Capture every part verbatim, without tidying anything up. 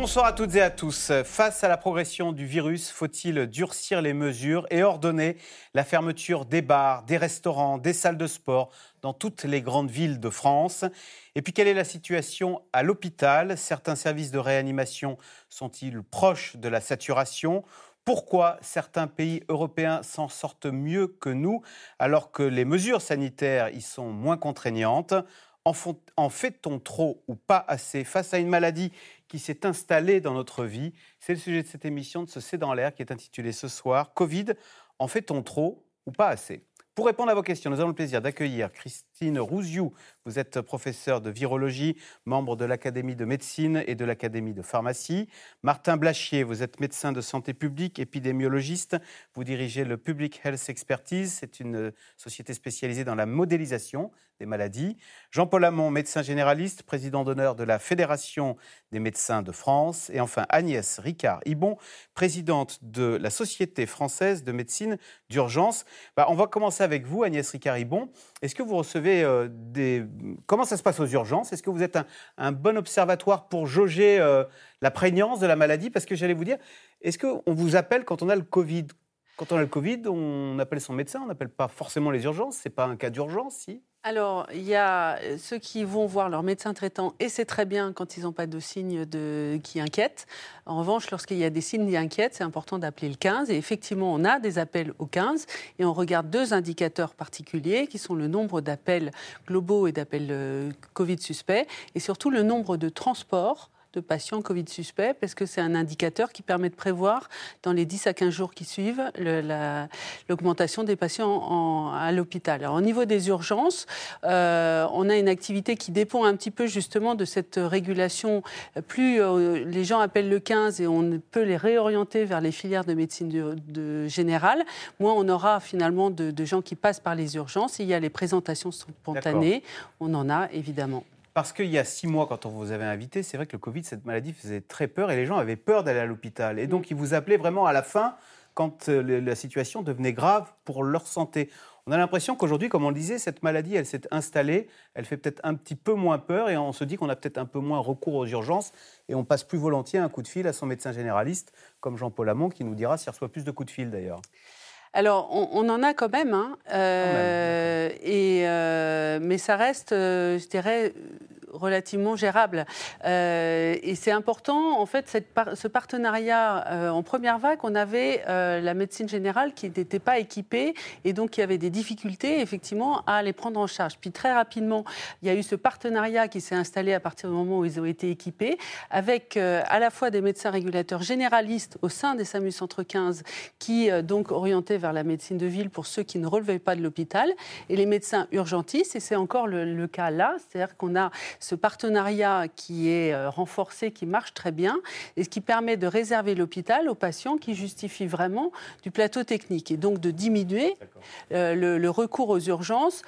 Bonsoir à toutes et à tous. Face à la progression du virus, faut-il durcir les mesures et ordonner la fermeture des bars, des restaurants, des salles de sport dans toutes les grandes villes de France? Et puis, quelle est la situation à l'hôpital? Certains services de réanimation sont-ils proches de la saturation? Pourquoi certains pays européens s'en sortent mieux que nous alors que les mesures sanitaires y sont moins contraignantes? En, font, en fait-on trop ou pas assez face à une maladie qui s'est installée dans notre vie? C'est le sujet de cette émission de ce C'est dans l'air qui est intitulée ce soir « Covid, en fait-on trop ou pas assez ?» Pour répondre à vos questions, nous avons le plaisir d'accueillir Christine Rouziou. Vous êtes professeure de virologie, membre de l'Académie de médecine et de l'Académie de pharmacie. Martin Blachier, vous êtes médecin de santé publique, épidémiologiste. Vous dirigez le Public Health Expertise. C'est une société spécialisée dans la modélisation des maladies. Jean-Paul Hamon, médecin généraliste, président d'honneur de la Fédération des médecins de France. Et enfin Agnès Ricard-Ibon, présidente de la Société française de médecine d'urgence. Bah, on va commencer avec vous, Agnès Ricard-Ibon. Est-ce que vous recevez euh, des... Comment ça se passe aux urgences? Est-ce que vous êtes un, un bon observatoire pour jauger euh, la prégnance de la maladie? Parce que j'allais vous dire, est-ce qu'on vous appelle quand on a le Covid? Quand on a le Covid, on appelle son médecin, on n'appelle pas forcément les urgences. Ce n'est pas un cas d'urgence, si? Alors, il y a ceux qui vont voir leur médecin traitant, et c'est très bien quand ils n'ont pas de signes de... qui inquiètent. En revanche, lorsqu'il y a des signes qui inquiètent, c'est important d'appeler le quinze. Et effectivement, on a des appels au quinze, et on regarde deux indicateurs particuliers, qui sont le nombre d'appels globaux et d'appels euh, Covid suspects, et surtout le nombre de transports de patients Covid suspects, parce que c'est un indicateur qui permet de prévoir, dans les dix à quinze jours qui suivent, le, la, l'augmentation des patients en, à l'hôpital. Alors, au niveau des urgences, euh, on a une activité qui dépend un petit peu justement de cette régulation. Plus euh, les gens appellent le quinze et on peut les réorienter vers les filières de médecine de, de générale, moins on aura finalement de, de gens qui passent par les urgences. Il y a les présentations spontanées, D'accord. On en a évidemment. Parce qu'il y a six mois, quand on vous avait invité, c'est vrai que le Covid, cette maladie faisait très peur et les gens avaient peur d'aller à l'hôpital. Et donc, ils vous appelaient vraiment à la fin, quand la situation devenait grave pour leur santé. On a l'impression qu'aujourd'hui, comme on le disait, cette maladie, elle s'est installée, elle fait peut-être un petit peu moins peur et on se dit qu'on a peut-être un peu moins recours aux urgences et on passe plus volontiers un coup de fil à son médecin généraliste, comme Jean-Paul Hamon, qui nous dira s'il reçoit plus de coups de fil d'ailleurs. Alors, on, on en a quand même, hein, euh, quand même. Et, euh, mais ça reste, euh, je dirais, relativement gérable. Euh, et c'est important, en fait, cette par- ce partenariat. Euh, en première vague, on avait euh, la médecine générale qui n'était pas équipée et donc qui avait des difficultés, effectivement, à les prendre en charge. Puis très rapidement, il y a eu ce partenariat qui s'est installé à partir du moment où ils ont été équipés, avec euh, à la fois des médecins régulateurs généralistes au sein des SAMU Centre quinze qui, euh, donc, orientaient vers la médecine de ville pour ceux qui ne relevaient pas de l'hôpital, et les médecins urgentistes, et c'est encore le, le cas là, c'est-à-dire qu'on a ce partenariat qui est euh, renforcé, qui marche très bien, et ce qui permet de réserver l'hôpital aux patients qui justifient vraiment du plateau technique, et donc de diminuer euh, le, le recours aux urgences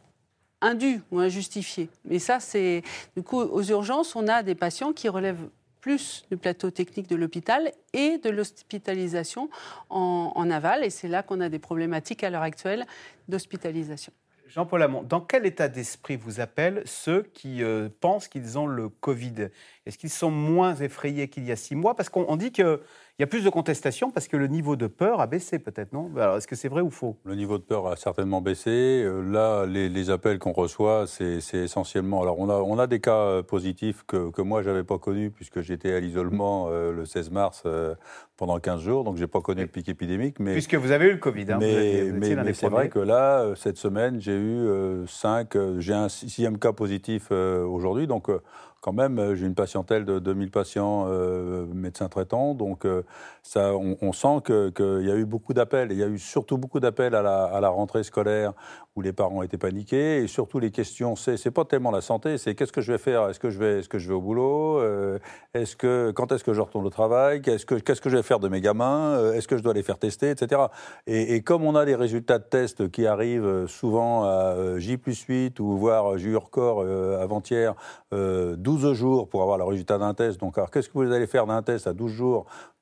indu ou injustifié. Mais ça, c'est... Du coup, aux urgences, on a des patients qui relèvent plus du plateau technique de l'hôpital et de l'hospitalisation en, en aval. Et c'est là qu'on a des problématiques à l'heure actuelle d'hospitalisation. Jean-Paul Hamon, dans quel état d'esprit vous appellent ceux qui euh, pensent qu'ils ont le Covid? Est-ce qu'ils sont moins effrayés qu'il y a six mois? Parce qu'on dit qu'il y a plus de contestations parce que le niveau de peur a baissé peut-être, non? Alors, est-ce que c'est vrai ou faux? Le niveau de peur a certainement baissé. Là, les, les appels qu'on reçoit, c'est, c'est essentiellement... Alors, on a, on a des cas positifs que, que moi, je n'avais pas connus puisque j'étais à l'isolement euh, le seize mars euh, pendant quinze jours, donc je n'ai pas connu oui. le pic épidémique. Mais, puisque vous avez eu le Covid. Hein, mais vous étiez, vous mais, mais c'est vrai que là, cette semaine, j'ai eu euh, cinq... Euh, j'ai un sixième cas positif euh, aujourd'hui, donc... Euh, Quand même, j'ai une patientèle de deux mille patients euh, médecins traitants, donc euh, ça, on, on sent qu'il que y a eu beaucoup d'appels. Il y a eu surtout beaucoup d'appels à la, à la rentrée scolaire où les parents étaient paniqués, et surtout les questions, c'est, c'est pas tellement la santé, c'est qu'est-ce que je vais faire? Est-ce que je vais, est-ce que je vais au boulot? euh, est-ce que, Quand est-ce que je retourne au travail? Qu'est-ce que, qu'est-ce que je vais faire de mes gamins? Est-ce que je dois les faire tester, et cetera. Et, et comme on a les résultats de tests qui arrivent souvent à J plus huit, ou voire j'ai eu record euh, avant-hier, euh, douze jours pour avoir le résultat d'un test. Donc, alors, qu'est-ce que vous allez faire d'un test à douze jours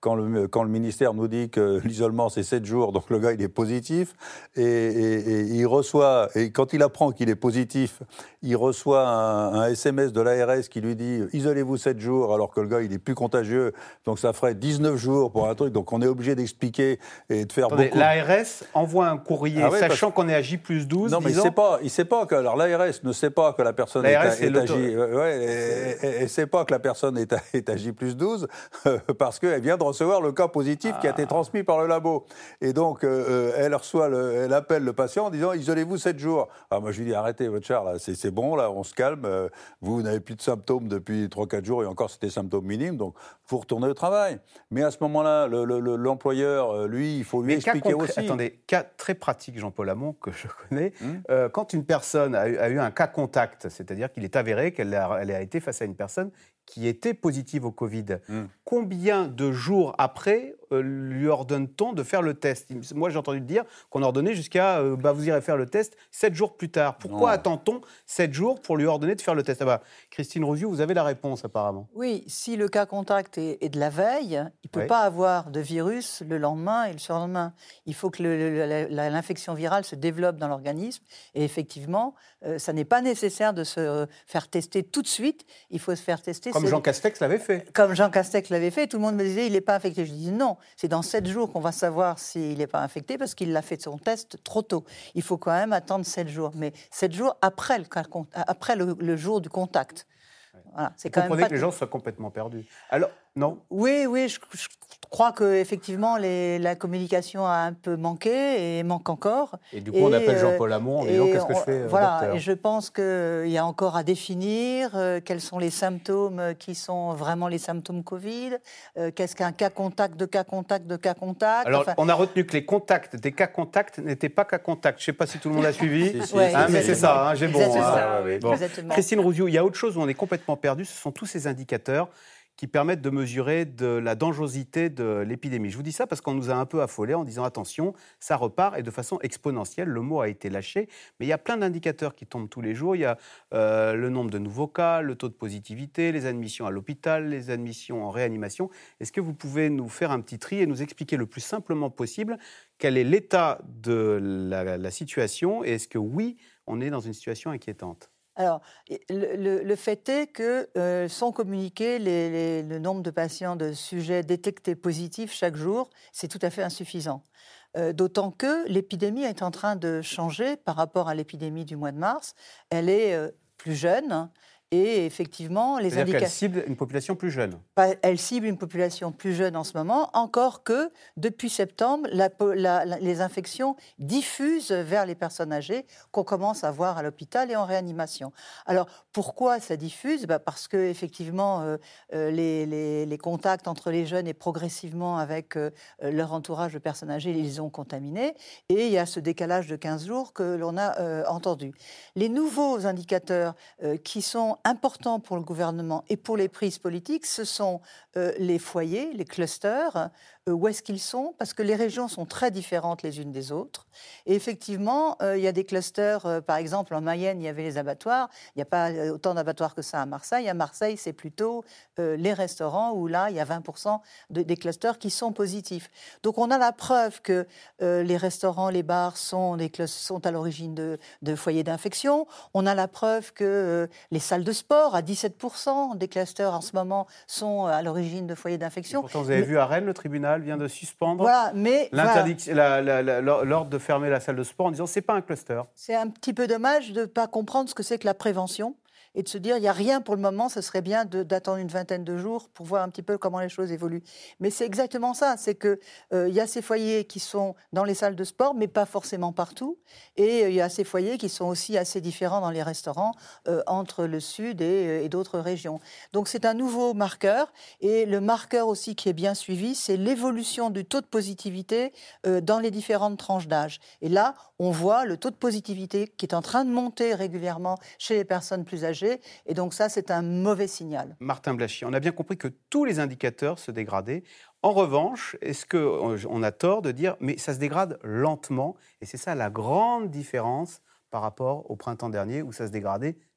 quand le, quand le ministère nous dit que l'isolement c'est sept jours, donc le gars il est positif, et, et, et il reçoit, et quand il apprend qu'il est positif, il reçoit un, un S M S de l'A R S qui lui dit « isolez-vous sept jours », alors que le gars il est plus contagieux, donc ça ferait dix-neuf jours pour un truc, donc on est obligé d'expliquer et de faire Attendez, beaucoup... l'A R S envoie un courrier, ah ouais, sachant parce... qu'on est à J plus douze, non, mais disant... il ne sait pas, il sait pas que, alors l'A R S ne sait pas que la personne est, à, est à J, ouais, et, et sait pas que la personne est à, est à J plus douze, euh, parce qu'elle vient de recevoir le cas positif ah. qui a été transmis par le labo. Et donc, euh, elle reçoit, le, elle appelle le patient en disant « isolez-vous sept jours ». Ah, moi, je lui dis « arrêtez votre char, là, c'est, c'est bon, là, on se calme, euh, vous, vous n'avez plus de symptômes depuis trois quatre jours, et encore, c'était symptômes minimes, donc vous retournez au travail ». Mais à ce moment-là, le, le, le, l'employeur, lui, il faut lui Mais expliquer concret, aussi. Attendez, cas très pratique, Jean-Paul Hamon, que je connais, hum. euh, quand une personne a eu, a eu un cas contact, c'est-à-dire qu'il est avéré qu'elle a, elle a été face à une personne qui était positive au Covid, hum. combien de jours après euh, lui ordonne-t-on de faire le test ? Moi, j'ai entendu dire qu'on ordonnait jusqu'à euh, bah, vous irez faire le test sept jours plus tard. Pourquoi non. attend-on sept jours pour lui ordonner de faire le test ? Ah bah, Christine Rosiu, vous avez la réponse apparemment. Oui, si le cas contact est, est de la veille, il ne peut oui. pas avoir de virus le lendemain et le surlendemain. Il faut que le, le, la, l'infection virale se développe dans l'organisme. Et effectivement, euh, ça n'est pas nécessaire de se faire tester tout de suite. Il faut se faire tester. Comme Jean Castex l'avait fait. Comme Jean Castex l'avait fait. Tout le monde me disait il n'est pas infecté. Je disais non, c'est dans sept jours qu'on va savoir s'il n'est pas infecté parce qu'il a fait son test trop tôt. Il faut quand même attendre sept jours. Mais sept jours après le, après le, le jour du contact. Voilà, c'est Vous quand comprenez même pas que les gens soient complètement perdus. Alors, non ? Oui, oui, je, je crois qu'effectivement, la communication a un peu manqué et manque encore. Et du coup, et on appelle Jean-Paul Hamon en disant « qu'est-ce que je fais, Voilà, docteur ?» Et je pense qu'il y a encore à définir euh, quels sont les symptômes qui sont vraiment les symptômes Covid, euh, qu'est-ce qu'un cas contact, de cas contact, de cas contact. Alors, enfin... on a retenu que les contacts des cas contacts n'étaient pas cas contacts. Je ne sais pas si tout le monde a suivi. si, si, ouais, hein, mais c'est ça, hein, j'ai bon. Hein, oui. bon. Christine Rosiu, il y a autre chose où on est complètement perdu, ce sont tous ces indicateurs qui permettent de mesurer de la dangerosité de l'épidémie. Je vous dis ça parce qu'on nous a un peu affolés en disant « attention, ça repart » et de façon exponentielle. Le mot a été lâché, mais il y a plein d'indicateurs qui tombent tous les jours. Il y a euh, le nombre de nouveaux cas, le taux de positivité, les admissions à l'hôpital, les admissions en réanimation. Est-ce que vous pouvez nous faire un petit tri et nous expliquer le plus simplement possible quel est l'état de la, la situation et est-ce que oui, on est dans une situation inquiétante ? Alors, le, le, le fait est que euh, sont communiqués les, les, le nombre de patients, de sujets détectés positifs chaque jour, c'est tout à fait insuffisant. Euh, d'autant que l'épidémie est en train de changer par rapport à l'épidémie du mois de mars. Elle est euh, plus jeune. Et effectivement, les C'est-à-dire indications... qu'elle cible une population plus jeune. Elle cible une population plus jeune en ce moment, encore que depuis septembre, la, la, la, les infections diffusent vers les personnes âgées qu'on commence à voir à l'hôpital et en réanimation. Alors, pourquoi ça diffuse ? Ben parce que effectivement, euh, euh, les, les, les contacts entre les jeunes et progressivement avec euh, leur entourage de personnes âgées, ils ont contaminé. Et il y a ce décalage de quinze jours que l'on a euh, entendu. Les nouveaux indicateurs euh, qui sont important pour le gouvernement et pour les prises politiques, ce sont euh, les foyers, les clusters, euh, où est-ce qu'ils sont ? Parce que les régions sont très différentes les unes des autres. Et effectivement, euh, il y a des clusters, euh, par exemple en Mayenne, il y avait les abattoirs, il n'y a pas autant d'abattoirs que ça à Marseille. À Marseille, c'est plutôt euh, les restaurants où là, il y a vingt pour cent de, des clusters qui sont positifs. Donc on a la preuve que euh, les restaurants, les bars sont, des clusters, sont à l'origine de, de foyers d'infection. On a la preuve que euh, les salles de sport, à dix-sept pour cent des clusters en ce moment, sont à l'origine de foyers d'infection. Et pourtant, vous avez mais... vu à Rennes, le tribunal vient de suspendre voilà, mais, l'interdiction, voilà. la, la, la, l'ordre de fermer la salle de sport en disant c'est pas un cluster. C'est un petit peu dommage de ne pas comprendre ce que c'est que la prévention et de se dire il n'y a rien pour le moment, ce serait bien de, d'attendre une vingtaine de jours pour voir un petit peu comment les choses évoluent. Mais c'est exactement ça, c'est qu'il euh, y a ces foyers qui sont dans les salles de sport, mais pas forcément partout. Et il euh, y a ces foyers qui sont aussi assez différents dans les restaurants euh, entre le sud et, et d'autres régions. Donc c'est un nouveau marqueur. Et le marqueur aussi qui est bien suivi, c'est l'évolution du taux de positivité euh, dans les différentes tranches d'âge. Et là, on voit le taux de positivité qui est en train de monter régulièrement chez les personnes plus âgées. Et donc ça, c'est un mauvais signal. Martin Blachy, on a bien compris que tous les indicateurs se dégradaient. En revanche, est-ce qu'on a tort de dire « mais ça se dégrade lentement » et c'est ça la grande différence par rapport au printemps dernier où ça se dégradait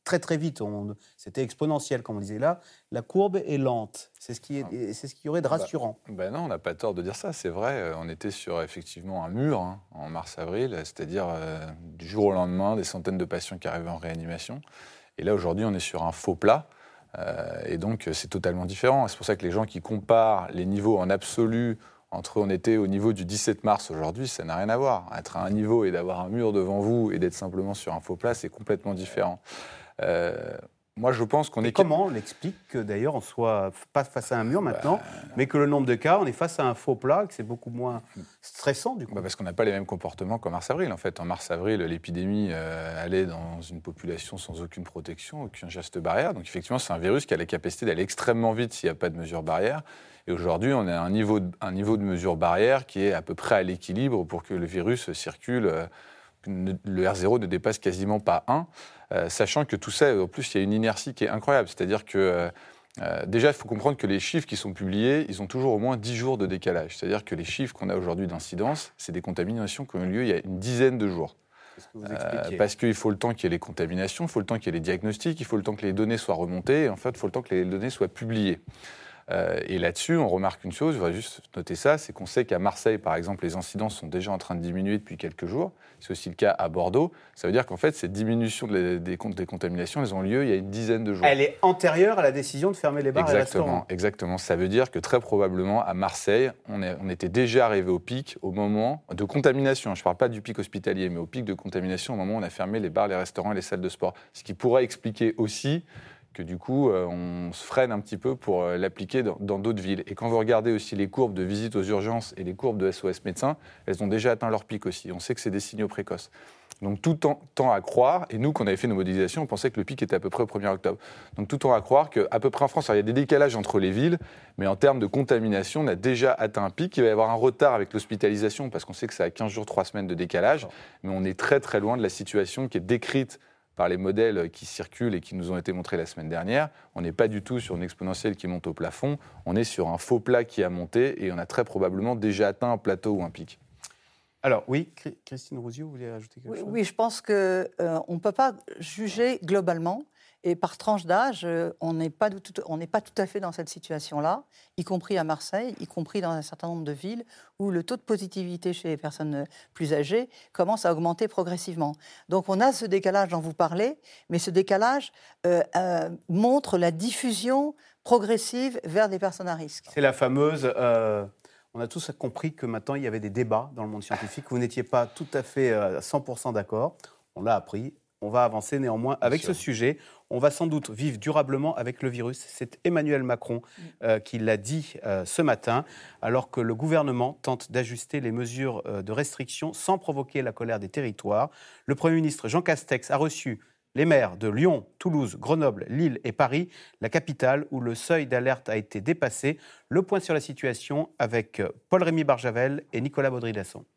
très très vite. On, c'était exponentiel, comme on disait là. La courbe est lente. C'est ce qui, est, c'est ce qui y aurait de rassurant. Bah, bah non, on n'a pas tort de dire ça. C'est vrai, on était sur effectivement un mur hein, en mars-avril, c'est-à-dire euh, du jour au lendemain, des centaines de patients qui arrivaient en réanimation. Et là, aujourd'hui, on est sur un faux plat. Euh, et donc, c'est totalement différent. C'est pour ça que les gens qui comparent les niveaux en absolu entre on était au niveau du dix-sept mars aujourd'hui, ça n'a rien à voir. Être à un niveau et d'avoir un mur devant vous et d'être simplement sur un faux plat, c'est complètement différent. Euh, moi, je pense qu'on et est... Comment on l'explique que d'ailleurs on soit pas face à un mur maintenant, bah... mais que le nombre de cas, on est face à un faux plat, que c'est beaucoup moins stressant du coup. Bah parce qu'on n'a pas les mêmes comportements qu'en mars-avril. En fait, en mars-avril, l'épidémie euh, allait dans une population sans aucune protection, aucun geste barrière. Donc effectivement, c'est un virus qui a la capacité d'aller extrêmement vite s'il n'y a pas de mesures barrières. Et aujourd'hui, on a un niveau, de, un niveau de mesure barrière qui est à peu près à l'équilibre pour que le virus circule. Euh, le R zéro ne dépasse quasiment pas un, euh, sachant que tout ça, en plus, il y a une inertie qui est incroyable. C'est-à-dire que, euh, euh, déjà, il faut comprendre que les chiffres qui sont publiés, ils ont toujours au moins dix jours de décalage. C'est-à-dire que les chiffres qu'on a aujourd'hui d'incidence, c'est des contaminations qui ont eu lieu il y a une dizaine de jours. C'est ce que vous expliquiez. Euh, parce qu'il faut le temps qu'il y ait les contaminations, il faut le temps qu'il y ait les diagnostics, il faut le temps que les données soient remontées, et en fait, il faut le temps que les données soient publiées. Euh, et là-dessus, on remarque une chose, je voudrais juste noter ça, c'est qu'on sait qu'à Marseille, par exemple, les incidences sont déjà en train de diminuer depuis quelques jours. C'est aussi le cas à Bordeaux. Ça veut dire qu'en fait, cette diminution des, des, des contaminations, elles ont lieu il y a une dizaine de jours. Elle est antérieure à la décision de fermer les bars exactement, et les restaurants. Exactement. Ça veut dire que très probablement, à Marseille, on, est, on était déjà arrivé au pic au moment de contamination. Je ne parle pas du pic hospitalier, mais au pic de contamination au moment où on a fermé les bars, les restaurants et les salles de sport. Ce qui pourrait expliquer aussi que du coup, euh, on se freine un petit peu pour euh, l'appliquer dans, dans d'autres villes. Et quand vous regardez aussi les courbes de visite aux urgences et les courbes de S O S médecins, elles ont déjà atteint leur pic aussi. On sait que c'est des signaux précoces. Donc tout tend à croire, et nous, quand on avait fait nos modélisations, on pensait que le pic était à peu près au premier octobre. Donc tout tend à croire qu'à peu près en France, alors, il y a des décalages entre les villes, mais en termes de contamination, on a déjà atteint un pic. Il va y avoir un retard avec l'hospitalisation, parce qu'on sait que ça a quinze jours, trois semaines de décalage, mais on est très très loin de la situation qui est décrite par les modèles qui circulent et qui nous ont été montrés la semaine dernière. On n'est pas du tout sur une exponentielle qui monte au plafond, on est sur un faux plat qui a monté et on a très probablement déjà atteint un plateau ou un pic. Alors oui, Christine Rouziou, vous voulez rajouter quelque oui, chose ? Oui, je pense qu'on euh, ne peut pas juger globalement. Et par tranche d'âge, euh, on n'est pas, pas tout à fait dans cette situation-là, y compris à Marseille, y compris dans un certain nombre de villes où le taux de positivité chez les personnes plus âgées commence à augmenter progressivement. Donc on a ce décalage dont vous parlez, mais ce décalage euh, euh, montre la diffusion progressive vers des personnes à risque. C'est la fameuse... Euh... On a tous compris que maintenant, il y avait des débats dans le monde scientifique. Vous n'étiez pas tout à fait à cent pour cent d'accord. On l'a appris. On va avancer néanmoins avec ce sujet. On va sans doute vivre durablement avec le virus. C'est Emmanuel Macron euh, qui l'a dit euh, ce matin, alors que le gouvernement tente d'ajuster les mesures euh, de restriction sans provoquer la colère des territoires. Le Premier ministre Jean Castex a reçu les maires de Lyon, Toulouse, Grenoble, Lille et Paris, la capitale où le seuil d'alerte a été dépassé. Le point sur la situation avec Paul-Rémy Barjavel et Nicolas Baudry-Dasson.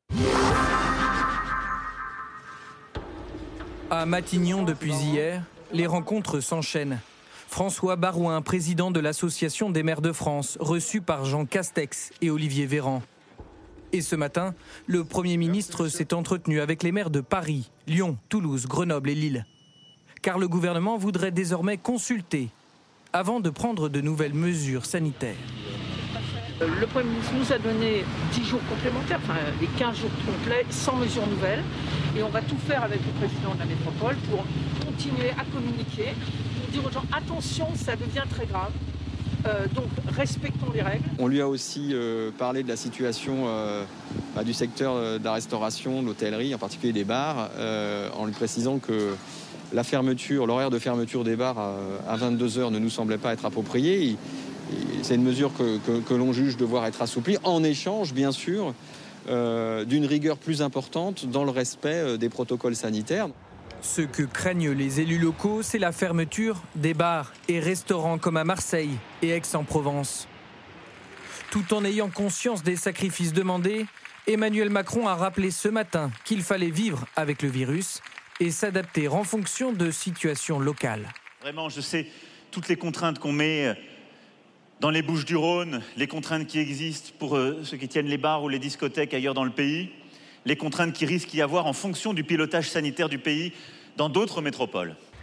À Matignon depuis hier, les rencontres s'enchaînent. François Barouin, président de l'Association des maires de France, reçu par Jean Castex et Olivier Véran. Et ce matin, le Premier ministre s'est entretenu avec les maires de Paris, Lyon, Toulouse, Grenoble et Lille. Car le gouvernement voudrait désormais consulter avant de prendre de nouvelles mesures sanitaires. Le Premier ministre nous a donné dix jours complémentaires, enfin les quinze jours complets, sans mesures nouvelles. Et on va tout faire avec le président de la métropole pour continuer à communiquer, pour dire aux gens attention, ça devient très grave. Euh, donc respectons les règles. On lui a aussi euh, parlé de la situation euh, bah, du secteur de la restauration, de l'hôtellerie, en particulier des bars, euh, en lui précisant que la fermeture, l'horaire de fermeture des bars à, à vingt-deux heures ne nous semblait pas être approprié. Et, c'est une mesure que, que, que l'on juge devoir être assouplie, en échange, bien sûr, euh, d'une rigueur plus importante dans le respect des protocoles sanitaires. Ce que craignent les élus locaux, c'est la fermeture des bars et restaurants comme à Marseille et Aix-en-Provence. Tout en ayant conscience des sacrifices demandés, Emmanuel Macron a rappelé ce matin qu'il fallait vivre avec le virus et s'adapter en fonction de situations locales. Vraiment, je sais toutes les contraintes qu'on met dans les Bouches-du-Rhône, les contraintes qui existent pour ceux qui tiennent les bars ou les discothèques ailleurs dans le pays, les contraintes qui risquent d'y avoir en fonction du pilotage sanitaire du pays dans d'autres métropoles.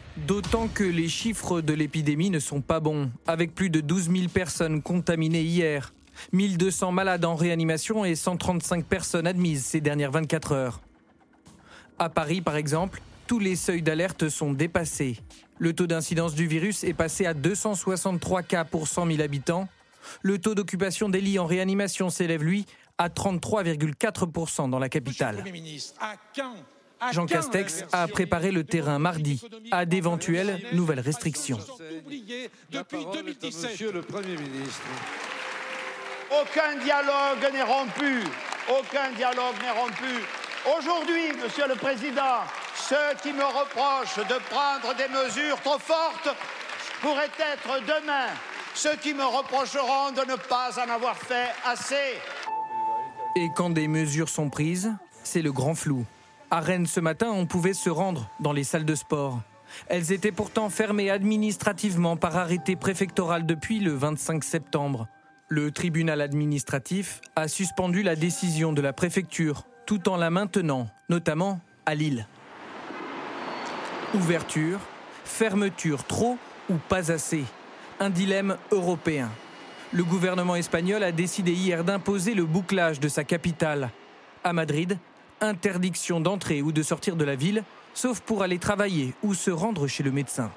D'autant que les chiffres de l'épidémie ne sont pas bons, avec plus de douze mille personnes contaminées hier, mille deux cents malades en réanimation et cent trente-cinq personnes admises ces dernières vingt-quatre heures. À Paris, par exemple, tous les seuils d'alerte sont dépassés. Le taux d'incidence du virus est passé à deux cent soixante-trois cas pour cent mille habitants. Le taux d'occupation des lits en réanimation s'élève, lui, à trente-trois virgule quatre pour cent dans la capitale. Jean Castex a préparé le terrain mardi à d'éventuelles nouvelles restrictions. Monsieur le Premier ministre. Aucun dialogue n'est rompu. Aucun dialogue n'est rompu. Aujourd'hui, Monsieur le Président, ceux qui me reprochent de prendre des mesures trop fortes pourraient être demain ceux qui me reprocheront de ne pas en avoir fait assez. Et quand des mesures sont prises, c'est le grand flou. À Rennes, ce matin, on pouvait se rendre dans les salles de sport. Elles étaient pourtant fermées administrativement par arrêté préfectoral depuis le vingt-cinq septembre. Le tribunal administratif a suspendu la décision de la préfecture, tout en la maintenant, notamment à Lille. Ouverture, fermeture trop ou pas assez. Un dilemme européen. Le gouvernement espagnol a décidé hier d'imposer le bouclage de sa capitale. À Madrid, interdiction d'entrer ou de sortir de la ville, sauf pour aller travailler ou se rendre chez le médecin.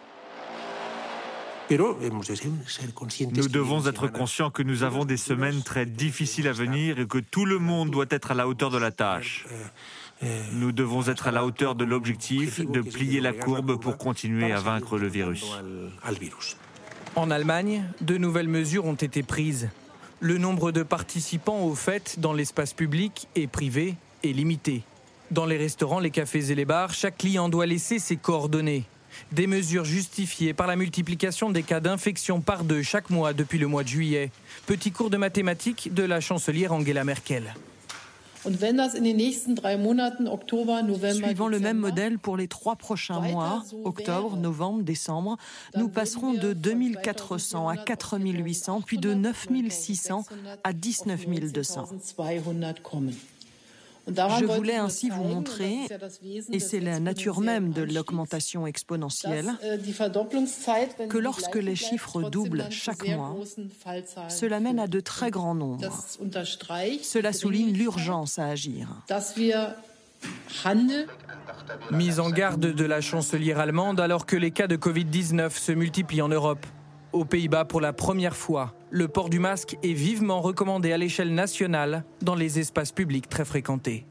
Nous devons être conscients que nous avons des semaines très difficiles à venir et que tout le monde doit être à la hauteur de la tâche. Nous devons être à la hauteur de l'objectif de plier la courbe pour continuer à vaincre le virus. En Allemagne, de nouvelles mesures ont été prises. Le nombre de participants aux fêtes dans l'espace public et privé est limité. Dans les restaurants, les cafés et les bars, chaque client doit laisser ses coordonnées. Des mesures justifiées par la multiplication des cas d'infection par deux chaque mois depuis le mois de juillet. Petit cours de mathématiques de la chancelière Angela Merkel. Suivant le même modèle pour les trois prochains mois, octobre, novembre, décembre, nous passerons de deux mille quatre cents à quatre mille huit cents, puis de neuf mille six cents à dix-neuf mille deux cents. Je voulais ainsi vous montrer, et c'est la nature même de l'augmentation exponentielle, que lorsque les chiffres doublent chaque mois, cela mène à de très grands nombres. Cela souligne l'urgence à agir. Mise en garde de la chancelière allemande alors que les cas de covid dix-neuf se multiplient en Europe. Aux Pays-Bas, pour la première fois, le port du masque est vivement recommandé à l'échelle nationale dans les espaces publics très fréquentés.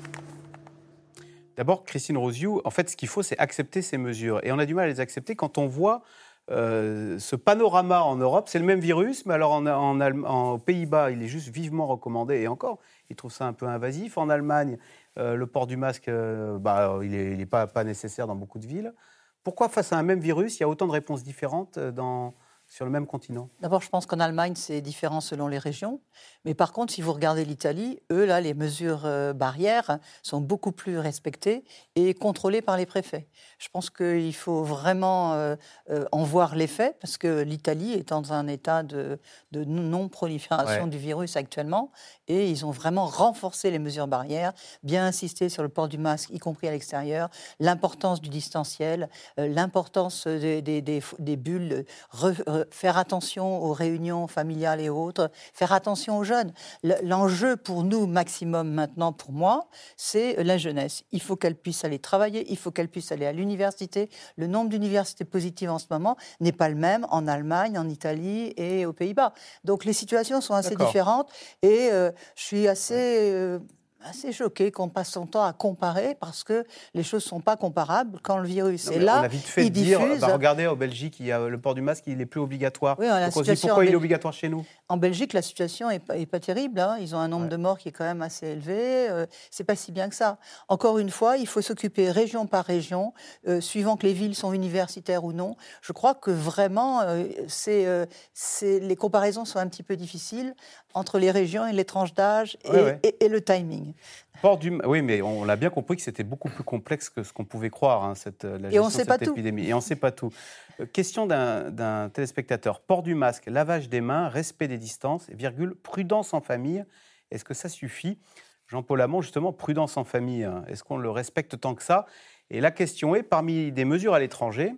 D'abord, Christine Rosiou, en fait, ce qu'il faut, c'est accepter ces mesures. Et on a du mal à les accepter quand on voit euh, ce panorama en Europe. C'est le même virus, mais alors en, en, en, aux Pays-Bas, il est juste vivement recommandé. Et encore, ils trouvent ça un peu invasif. En Allemagne, euh, le port du masque, euh, bah, il n'est il est pas, pas nécessaire dans beaucoup de villes. Pourquoi, face à un même virus, il y a autant de réponses différentes dans... sur le même continent? D'abord, je pense qu'en Allemagne, c'est différent selon les régions. Mais par contre, si vous regardez l'Italie, eux, là, les mesures euh, barrières sont beaucoup plus respectées et contrôlées par les préfets. Je pense qu'il faut vraiment euh, euh, en voir l'effet, parce que l'Italie est dans un état de, de non-prolifération ouais. du virus actuellement, et ils ont vraiment renforcé les mesures barrières, bien insisté sur le port du masque, y compris à l'extérieur, l'importance du distanciel, euh, l'importance des, des, des, des bulles, re, re, faire attention aux réunions familiales et autres, faire attention aux jeunes. L'enjeu pour nous, maximum maintenant, pour moi, c'est la jeunesse. Il faut qu'elle puisse aller travailler, il faut qu'elle puisse aller à l'université. Le nombre d'universités positives en ce moment n'est pas le même en Allemagne, en Italie et aux Pays-Bas. Donc les situations sont assez différentes et euh, je suis assez... Euh, assez choqué qu'on passe son temps à comparer parce que les choses ne sont pas comparables. Quand le virus non, est là, on a vite fait il de dire, diffuse... bah, regardez, en Belgique, il y a le port du masque, il n'est plus obligatoire. Oui, la Donc on se dit, pourquoi il est obligatoire chez nous? En Belgique, la situation n'est pas, est pas terrible. Hein. Ils ont un nombre ouais. de morts qui est quand même assez élevé. Euh, ce n'est pas si bien que ça. Encore une fois, il faut s'occuper région par région, euh, suivant que les villes sont universitaires ou non. Je crois que vraiment, euh, c'est, euh, c'est, les comparaisons sont un petit peu difficiles entre les régions et les tranches d'âge et, ouais, ouais. et, et le timing. Port du... Oui, mais on l'a bien compris que c'était beaucoup plus complexe que ce qu'on pouvait croire, hein, cette, la gestion de cette épidémie. Et on ne sait pas tout. Euh, question d'un, d'un téléspectateur. Port du masque, lavage des mains, respect des distances, virgule, prudence en famille. Est-ce que ça suffit? Jean-Paul Hamon, justement, prudence en famille, hein. Est-ce qu'on le respecte tant que ça? Et la question est, parmi des mesures à l'étranger,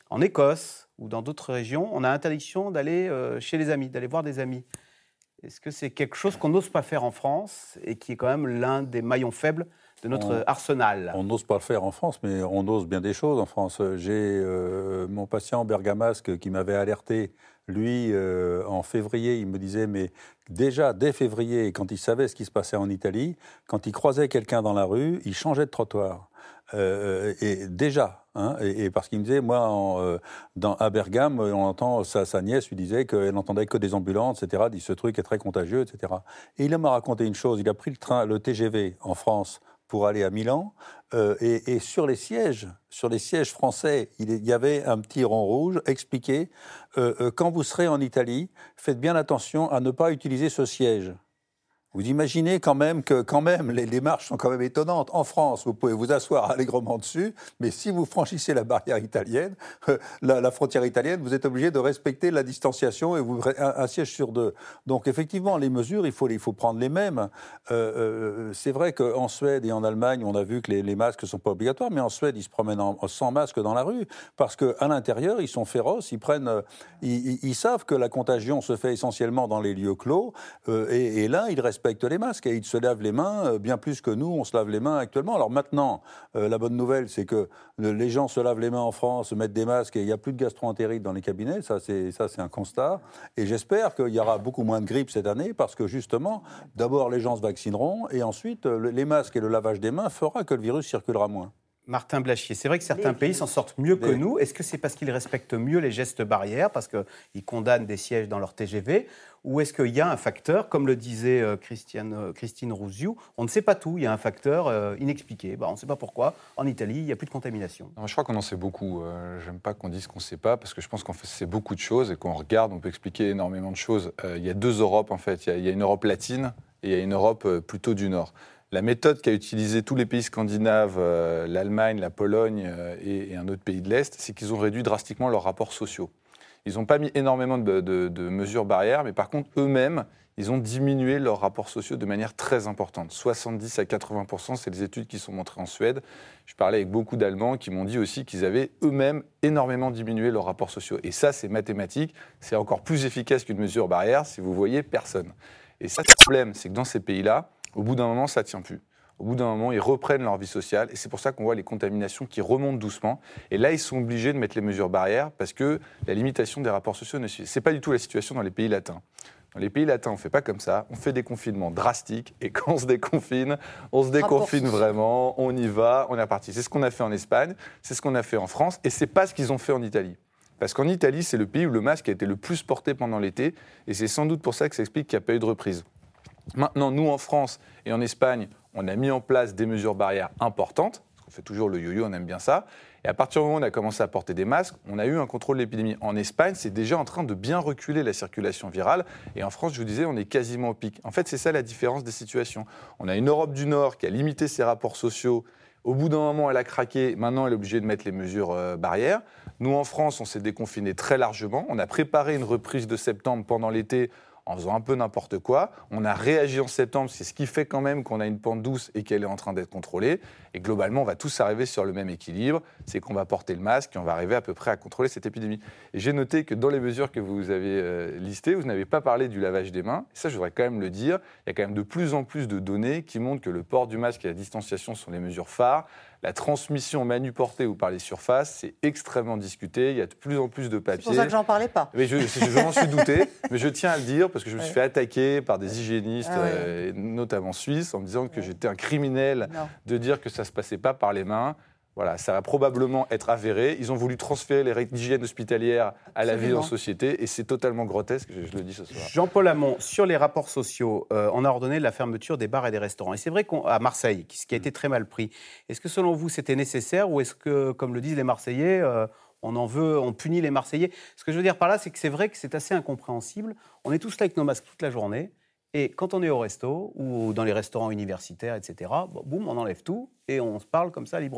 en Écosse ou dans d'autres régions, on a interdiction d'aller euh, chez les amis, d'aller voir des amis. Est-ce que c'est quelque chose qu'on n'ose pas faire en France et qui est quand même l'un des maillons faibles de notre on, arsenal? On n'ose pas le faire en France, mais on ose bien des choses en France. J'ai euh, mon patient bergamasque qui m'avait alerté, lui, euh, en février, il me disait, mais déjà, dès février, quand il savait ce qui se passait en Italie, quand il croisait quelqu'un dans la rue, il changeait de trottoir. Euh, et déjà, hein, et, et parce qu'il me disait, moi, en, euh, dans, à Bergame, on entend, sa, sa nièce lui disait qu'elle n'entendait que des ambulances, et cetera, dit ce truc est très contagieux, et cetera. Et il m'a raconté une chose, il a pris le train, le T G V en France pour aller à Milan, euh, et, et sur les sièges, sur les sièges français, il y avait un petit rond rouge expliqué, euh, euh, quand vous serez en Italie, faites bien attention à ne pas utiliser ce siège. Vous imaginez quand même que quand même, les, les marches sont quand même étonnantes. En France, vous pouvez vous asseoir allègrement dessus, mais si vous franchissez la barrière italienne, euh, la, la frontière italienne, vous êtes obligé de respecter la distanciation et vous un, un siège sur deux. Donc effectivement, les mesures, il faut, il faut prendre les mêmes. Euh, euh, c'est vrai qu'en Suède et en Allemagne, on a vu que les, les masques ne sont pas obligatoires, mais en Suède, ils se promènent en, sans masque dans la rue, parce qu'à l'intérieur, ils sont féroces, ils, prennent, ils, ils, ils savent que la contagion se fait essentiellement dans les lieux clos, euh, et, et là, ils respectent respectent les masques et ils se lavent les mains bien plus que nous, on se lave les mains actuellement. Alors maintenant, euh, la bonne nouvelle, c'est que le, les gens se lavent les mains en France, mettent des masques et il n'y a plus de gastro-entérite dans les cabinets, ça c'est, ça c'est un constat. Et j'espère qu'il y aura beaucoup moins de grippe cette année parce que justement, d'abord les gens se vaccineront et ensuite le, les masques et le lavage des mains fera que le virus circulera moins. Martin Blachier, c'est vrai que certains pays s'en sortent mieux que nous. Est-ce que c'est parce qu'ils respectent mieux les gestes barrières, parce qu'ils condamnent des sièges dans leur T G V, ou est-ce qu'il y a un facteur, comme le disait euh, Christiane, euh, Christine Rouziou, on ne sait pas tout, il y a un facteur euh, inexpliqué. Bah, on ne sait pas pourquoi, en Italie, il n'y a plus de contamination. Non, je crois qu'on en sait beaucoup. Euh, j'aime pas qu'on dise qu'on ne sait pas, parce que je pense qu'on sait beaucoup de choses, et qu'on regarde, on peut expliquer énormément de choses. Euh, il y a deux Europes, en fait. Il y a, il y a une Europe latine, et il y a une Europe euh, plutôt du Nord. La méthode qu'a utilisée tous les pays scandinaves, euh, l'Allemagne, la Pologne euh, et, et un autre pays de l'Est, c'est qu'ils ont réduit drastiquement leurs rapports sociaux. Ils n'ont pas mis énormément de, de, de mesures barrières, mais par contre, eux-mêmes, ils ont diminué leurs rapports sociaux de manière très importante. soixante-dix à quatre-vingts pour cent, c'est les études qui sont montrées en Suède. Je parlais avec beaucoup d'Allemands qui m'ont dit aussi qu'ils avaient eux-mêmes énormément diminué leurs rapports sociaux. Et ça, c'est mathématique, c'est encore plus efficace qu'une mesure barrière si vous voyez personne. Et ça, le problème, c'est que dans ces pays-là, au bout d'un moment, ça ne tient plus. Au bout d'un moment, ils reprennent leur vie sociale et c'est pour ça qu'on voit les contaminations qui remontent doucement. Et là, ils sont obligés de mettre les mesures barrières parce que la limitation des rapports sociaux ne suit. Ce n'est pas du tout la situation dans les pays latins. Dans les pays latins, on ne fait pas comme ça. On fait des confinements drastiques et quand on se déconfine, on se déconfine vraiment, on y va, on est reparti. C'est ce qu'on a fait en Espagne, c'est ce qu'on a fait en France et ce n'est pas ce qu'ils ont fait en Italie. Parce qu'en Italie, c'est le pays où le masque a été le plus porté pendant l'été et c'est sans doute pour ça que ça explique qu'il n'y a pas eu de reprise. Maintenant, nous, en France et en Espagne, on a mis en place des mesures barrières importantes, parce qu'on fait toujours le yo-yo, on aime bien ça. Et à partir du moment où on a commencé à porter des masques, on a eu un contrôle de l'épidémie. En Espagne, c'est déjà en train de bien reculer la circulation virale. Et en France, je vous disais, on est quasiment au pic. En fait, c'est ça la différence des situations. On a une Europe du Nord qui a limité ses rapports sociaux. Au bout d'un moment, elle a craqué. Maintenant, elle est obligée de mettre les mesures euh, barrières. Nous, en France, on s'est déconfiné très largement. On a préparé une reprise de septembre pendant l'été en faisant un peu n'importe quoi. On a réagi en septembre, c'est ce qui fait quand même qu'on a une pente douce et qu'elle est en train d'être contrôlée. Et globalement, on va tous arriver sur le même équilibre, c'est qu'on va porter le masque et on va arriver à peu près à contrôler cette épidémie. Et j'ai noté que dans les mesures que vous avez euh, listées, vous n'avez pas parlé du lavage des mains. Et ça, je voudrais quand même le dire. Il y a quand même de plus en plus de données qui montrent que le port du masque et la distanciation sont les mesures phares. La transmission manuportée ou par les surfaces, c'est extrêmement discuté. Il y a de plus en plus de papiers. C'est pour ça que j'en parlais pas. Mais je, je m'en suis douté, mais je tiens à le dire parce que je me suis ouais. fait attaquer par des hygiénistes, ah ouais. euh, notamment suisses, en me disant que ouais. j'étais un criminel non. de dire que ça ne se passait pas par les mains. Voilà, ça va probablement être avéré. Ils ont voulu transférer les règles d'hygiène hospitalière à la vie en société et c'est totalement grotesque, je, je le dis ce soir. Jean-Paul Hamon, sur les rapports sociaux, euh, on a ordonné la fermeture des bars et des restaurants. Et c'est vrai qu'à Marseille, ce qui a été très mal pris, est-ce que selon vous c'était nécessaire ou est-ce que, comme le disent les Marseillais, euh, on en veut, on punit les Marseillais? Ce que je veux dire par là, c'est que c'est vrai que c'est assez incompréhensible. On est tous là avec nos masques toute la journée. Et quand on est au resto ou dans les restaurants universitaires, et cetera, bon, boum, on enlève tout et on se parle comme ça librement.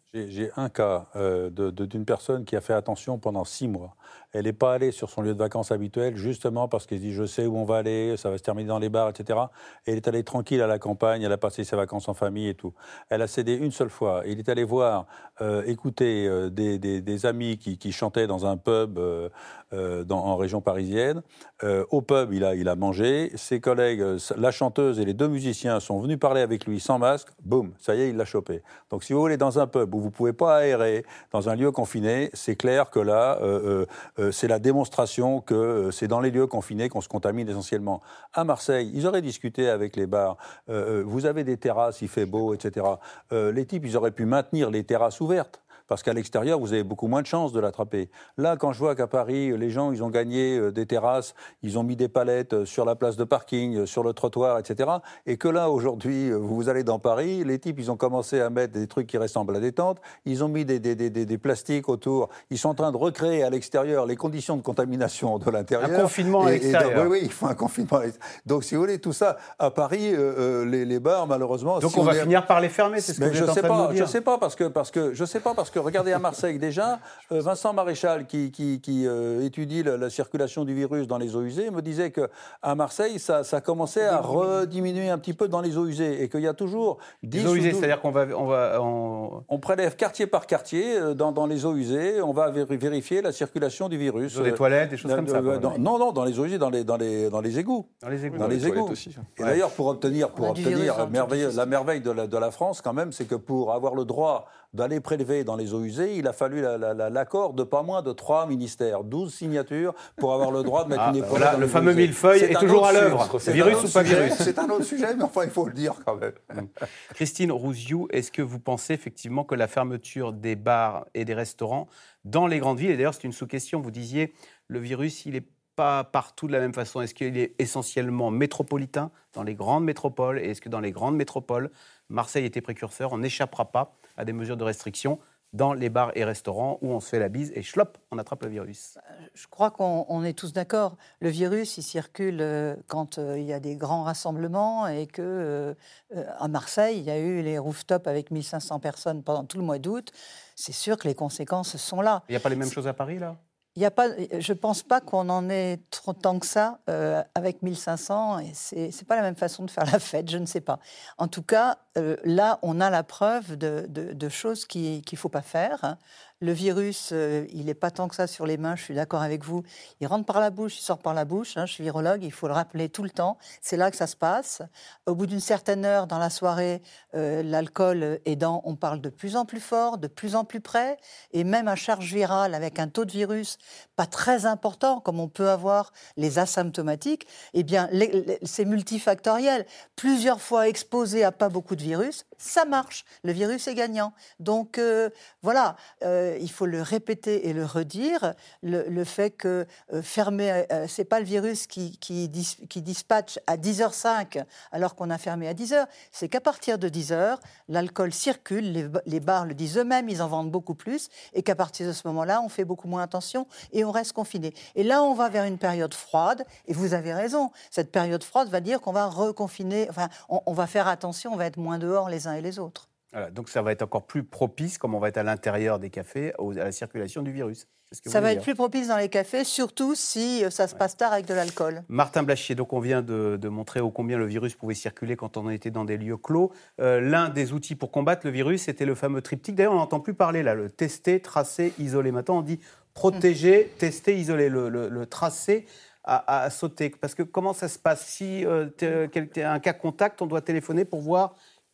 J'ai, j'ai un cas euh, de, de, d'une personne qui a fait attention pendant six mois. Elle n'est pas allée sur son lieu de vacances habituel, justement parce qu'elle se dit « je sais où on va aller, ça va se terminer dans les bars, et cetera » Et elle est allée tranquille à la campagne, elle a passé ses vacances en famille et tout. Elle a cédé une seule fois. Il est allé voir, euh, écouter euh, des, des, des amis qui, qui chantaient dans un pub euh, euh, dans, en région parisienne. Euh, au pub, il a, il a mangé. Ses collègues, la chanteuse et les deux musiciens sont venus parler avec lui sans masque. Boum, ça y est, il l'a chopé. Donc si vous voulez, dans un pub où vous ne pouvez pas aérer, dans un lieu confiné, c'est clair que là, euh, euh, c'est la démonstration que euh, c'est dans les lieux confinés qu'on se contamine essentiellement. À Marseille, ils auraient discuté avec les bars. Euh, vous avez des terrasses, il fait beau, et cetera. Euh, les types, ils auraient pu maintenir les terrasses ouvertes. Parce qu'à l'extérieur, vous avez beaucoup moins de chances de l'attraper. Là, quand je vois qu'à Paris, les gens, ils ont gagné des terrasses, ils ont mis des palettes sur la place de parking, sur le trottoir, et cetera. Et que là, aujourd'hui, vous allez dans Paris, les types, ils ont commencé à mettre des trucs qui ressemblent à des tentes, ils ont mis des, des, des, des, des plastiques autour, ils sont en train de recréer à l'extérieur les conditions de contamination de l'intérieur. Un confinement à et, l'extérieur. Et donc, oui, oui, il faut un confinement. Donc, si vous voulez, tout ça, à Paris, euh, les, les bars, malheureusement... Donc, si on, on va est... finir par les fermer, c'est ce que Mais vous je êtes en sais train pas, de nous dire. Je sais pas, parce que, parce que, je sais pas, parce que regardez à Marseille déjà, euh, Vincent Maréchal, qui, qui, qui euh, étudie la, la circulation du virus dans les eaux usées, me disait qu'à Marseille, ça, ça commençait à rediminuer un petit peu dans les eaux usées et qu'il y a toujours dix les eaux usées, douze... c'est-à-dire qu'on va, on va, on... on prélève quartier par quartier dans, dans les eaux usées, on va vérifier la circulation du virus. Dans les toilettes, des choses euh, comme ça. Euh, dans, non, non, dans les eaux usées, dans les, dans les, dans les égouts. Dans les égouts. Dans, dans les, les égouts. Aussi. Et ouais. D'ailleurs, pour obtenir, pour obtenir merveille, la merveille de la, de la France, quand même, c'est que pour avoir le droit d'aller prélever dans les eaux usées, il a fallu la, la, la, l'accord de pas moins de trois ministères, douze signatures pour avoir le droit de mettre ah, une épreuve. Voilà, le fameux millefeuille est, est toujours à l'œuvre. Virus ou pas sujet, virus. C'est un autre sujet, mais enfin, il faut le dire quand même. Christine Rouziou, est-ce que vous pensez effectivement que la fermeture des bars et des restaurants dans les grandes villes, et d'ailleurs c'est une sous-question, vous disiez, le virus, il est pas partout de la même façon. Est-ce qu'il est essentiellement métropolitain dans les grandes métropoles? Et est-ce que dans les grandes métropoles, Marseille était précurseur, on n'échappera pas à des mesures de restriction dans les bars et restaurants où on se fait la bise et chlop, on attrape le virus? Je crois qu'on on est tous d'accord. Le virus, il circule quand euh, il y a des grands rassemblements et que euh, à Marseille, il y a eu les rooftops avec mille cinq cents personnes pendant tout le mois d'août. C'est sûr que les conséquences sont là. Il n'y a pas les mêmes choses à Paris, là? Il y a pas, je ne pense pas qu'on en ait trop tant que ça euh, avec mille cinq cents. Et ce n'est pas la même façon de faire la fête, je ne sais pas. En tout cas, euh, là, on a la preuve de, de, de choses qu'il ne faut pas faire. Hein. Le virus, euh, il n'est pas tant que ça sur les mains, je suis d'accord avec vous. Il rentre par la bouche, il sort par la bouche. Hein, je suis virologue, il faut le rappeler tout le temps. C'est là que ça se passe. Au bout d'une certaine heure dans la soirée, euh, l'alcool aidant, on parle de plus en plus fort, de plus en plus près. Et même à charge virale, avec un taux de virus pas très important, comme on peut avoir les asymptomatiques, eh bien, les, les, c'est multifactoriel. Plusieurs fois exposé à pas beaucoup de virus, ça marche. Le virus est gagnant. Donc, euh, voilà. Euh, il faut le répéter et le redire, le, le fait que euh, fermer, euh, c'est pas le virus qui, qui, dis, qui dispatche à dix heures cinq alors qu'on a fermé à dix heures, c'est qu'à partir de dix heures, l'alcool circule, les, les bars le disent eux-mêmes, ils en vendent beaucoup plus, et qu'à partir de ce moment-là, on fait beaucoup moins attention et on reste confiné. Et là, on va vers une période froide, et vous avez raison, cette période froide va dire qu'on va reconfiner, enfin, on, on va faire attention, on va être moins dehors les uns et les autres. Voilà, donc ça va être encore plus propice, comme on va être à l'intérieur des cafés, à la circulation du virus. C'est ce que ça va dire. Être plus propice dans les cafés, surtout si ça se passe tard avec de l'alcool. Martin Blachier, donc on vient de, de montrer ô combien le virus pouvait circuler quand on était dans des lieux clos. Euh, l'un des outils pour combattre le virus, c'était le fameux triptyque. D'ailleurs, on n'entend plus parler là, le tester, tracer, isoler. Maintenant, on dit protéger, mmh. tester, isoler. Le, le, le tracer a, a sauté. Parce que comment ça se passe? Si euh, t'es, t'es un cas contact, on doit téléphoner pour voir...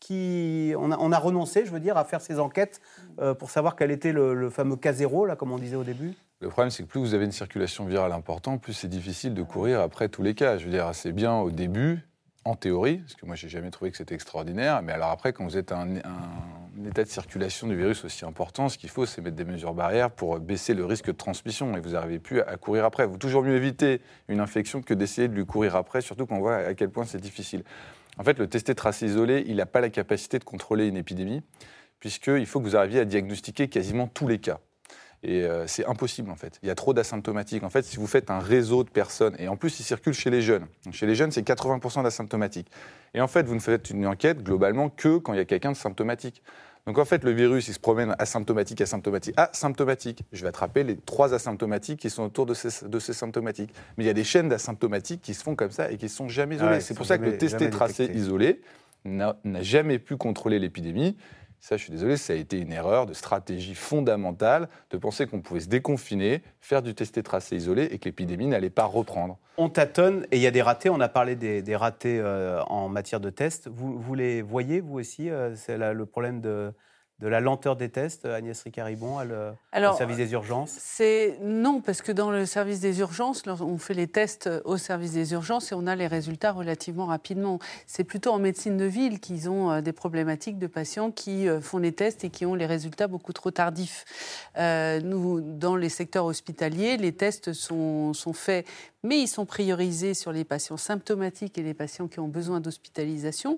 Qui, on, a, on a renoncé, je veux dire, à faire ces enquêtes euh, pour savoir quel était le, le fameux cas zéro, là, comme on disait au début. Le problème, c'est que plus vous avez une circulation virale importante, plus c'est difficile de courir après tous les cas. Je veux dire, c'est bien au début, en théorie, parce que moi, j'ai jamais trouvé que c'était extraordinaire. Mais alors après, quand vous êtes à un, un, un état de circulation du virus aussi important, ce qu'il faut, c'est mettre des mesures barrières pour baisser le risque de transmission. Et vous n'arrivez plus à, à courir après. Il vaut toujours mieux éviter une infection que d'essayer de lui courir après, surtout quand on voit à quel point c'est difficile. En fait, le tester, tracer, isoler, il n'a pas la capacité de contrôler une épidémie, puisqu'il faut que vous arriviez à diagnostiquer quasiment tous les cas. Et euh, c'est impossible, en fait. Il y a trop d'asymptomatiques. En fait, si vous faites un réseau de personnes, et en plus, il circule chez les jeunes. Donc, chez les jeunes, c'est quatre-vingts pour cent d'asymptomatiques. Et en fait, vous ne faites une enquête, globalement, que quand il y a quelqu'un de symptomatique. Donc en fait, le virus, il se promène asymptomatique, asymptomatique, asymptomatique. Je vais attraper les trois asymptomatiques qui sont autour de ces, de ces symptomatiques. Mais il y a des chaînes d'asymptomatiques qui se font comme ça et qui ne sont jamais isolées. Ah ouais, c'est pour ça jamais, que le testé, tracé, isolé n'a, n'a jamais pu contrôler l'épidémie. Ça, je suis désolé, ça a été une erreur de stratégie fondamentale de penser qu'on pouvait se déconfiner, faire du testé, tracé, isolé et que l'épidémie n'allait pas reprendre. On tâtonne et il y a des ratés. On a parlé des, des ratés euh, en matière de tests. Vous, vous les voyez, vous aussi euh, c'est la, le problème de, de la lenteur des tests, Agnès Ricard-Ribon, au service des urgences? c'est, Non, parce que dans le service des urgences, on fait les tests au service des urgences et on a les résultats relativement rapidement. C'est plutôt en médecine de ville qu'ils ont des problématiques de patients qui font les tests et qui ont les résultats beaucoup trop tardifs. Euh, nous, dans les secteurs hospitaliers, les tests sont, sont faits, mais ils sont priorisés sur les patients symptomatiques et les patients qui ont besoin d'hospitalisation.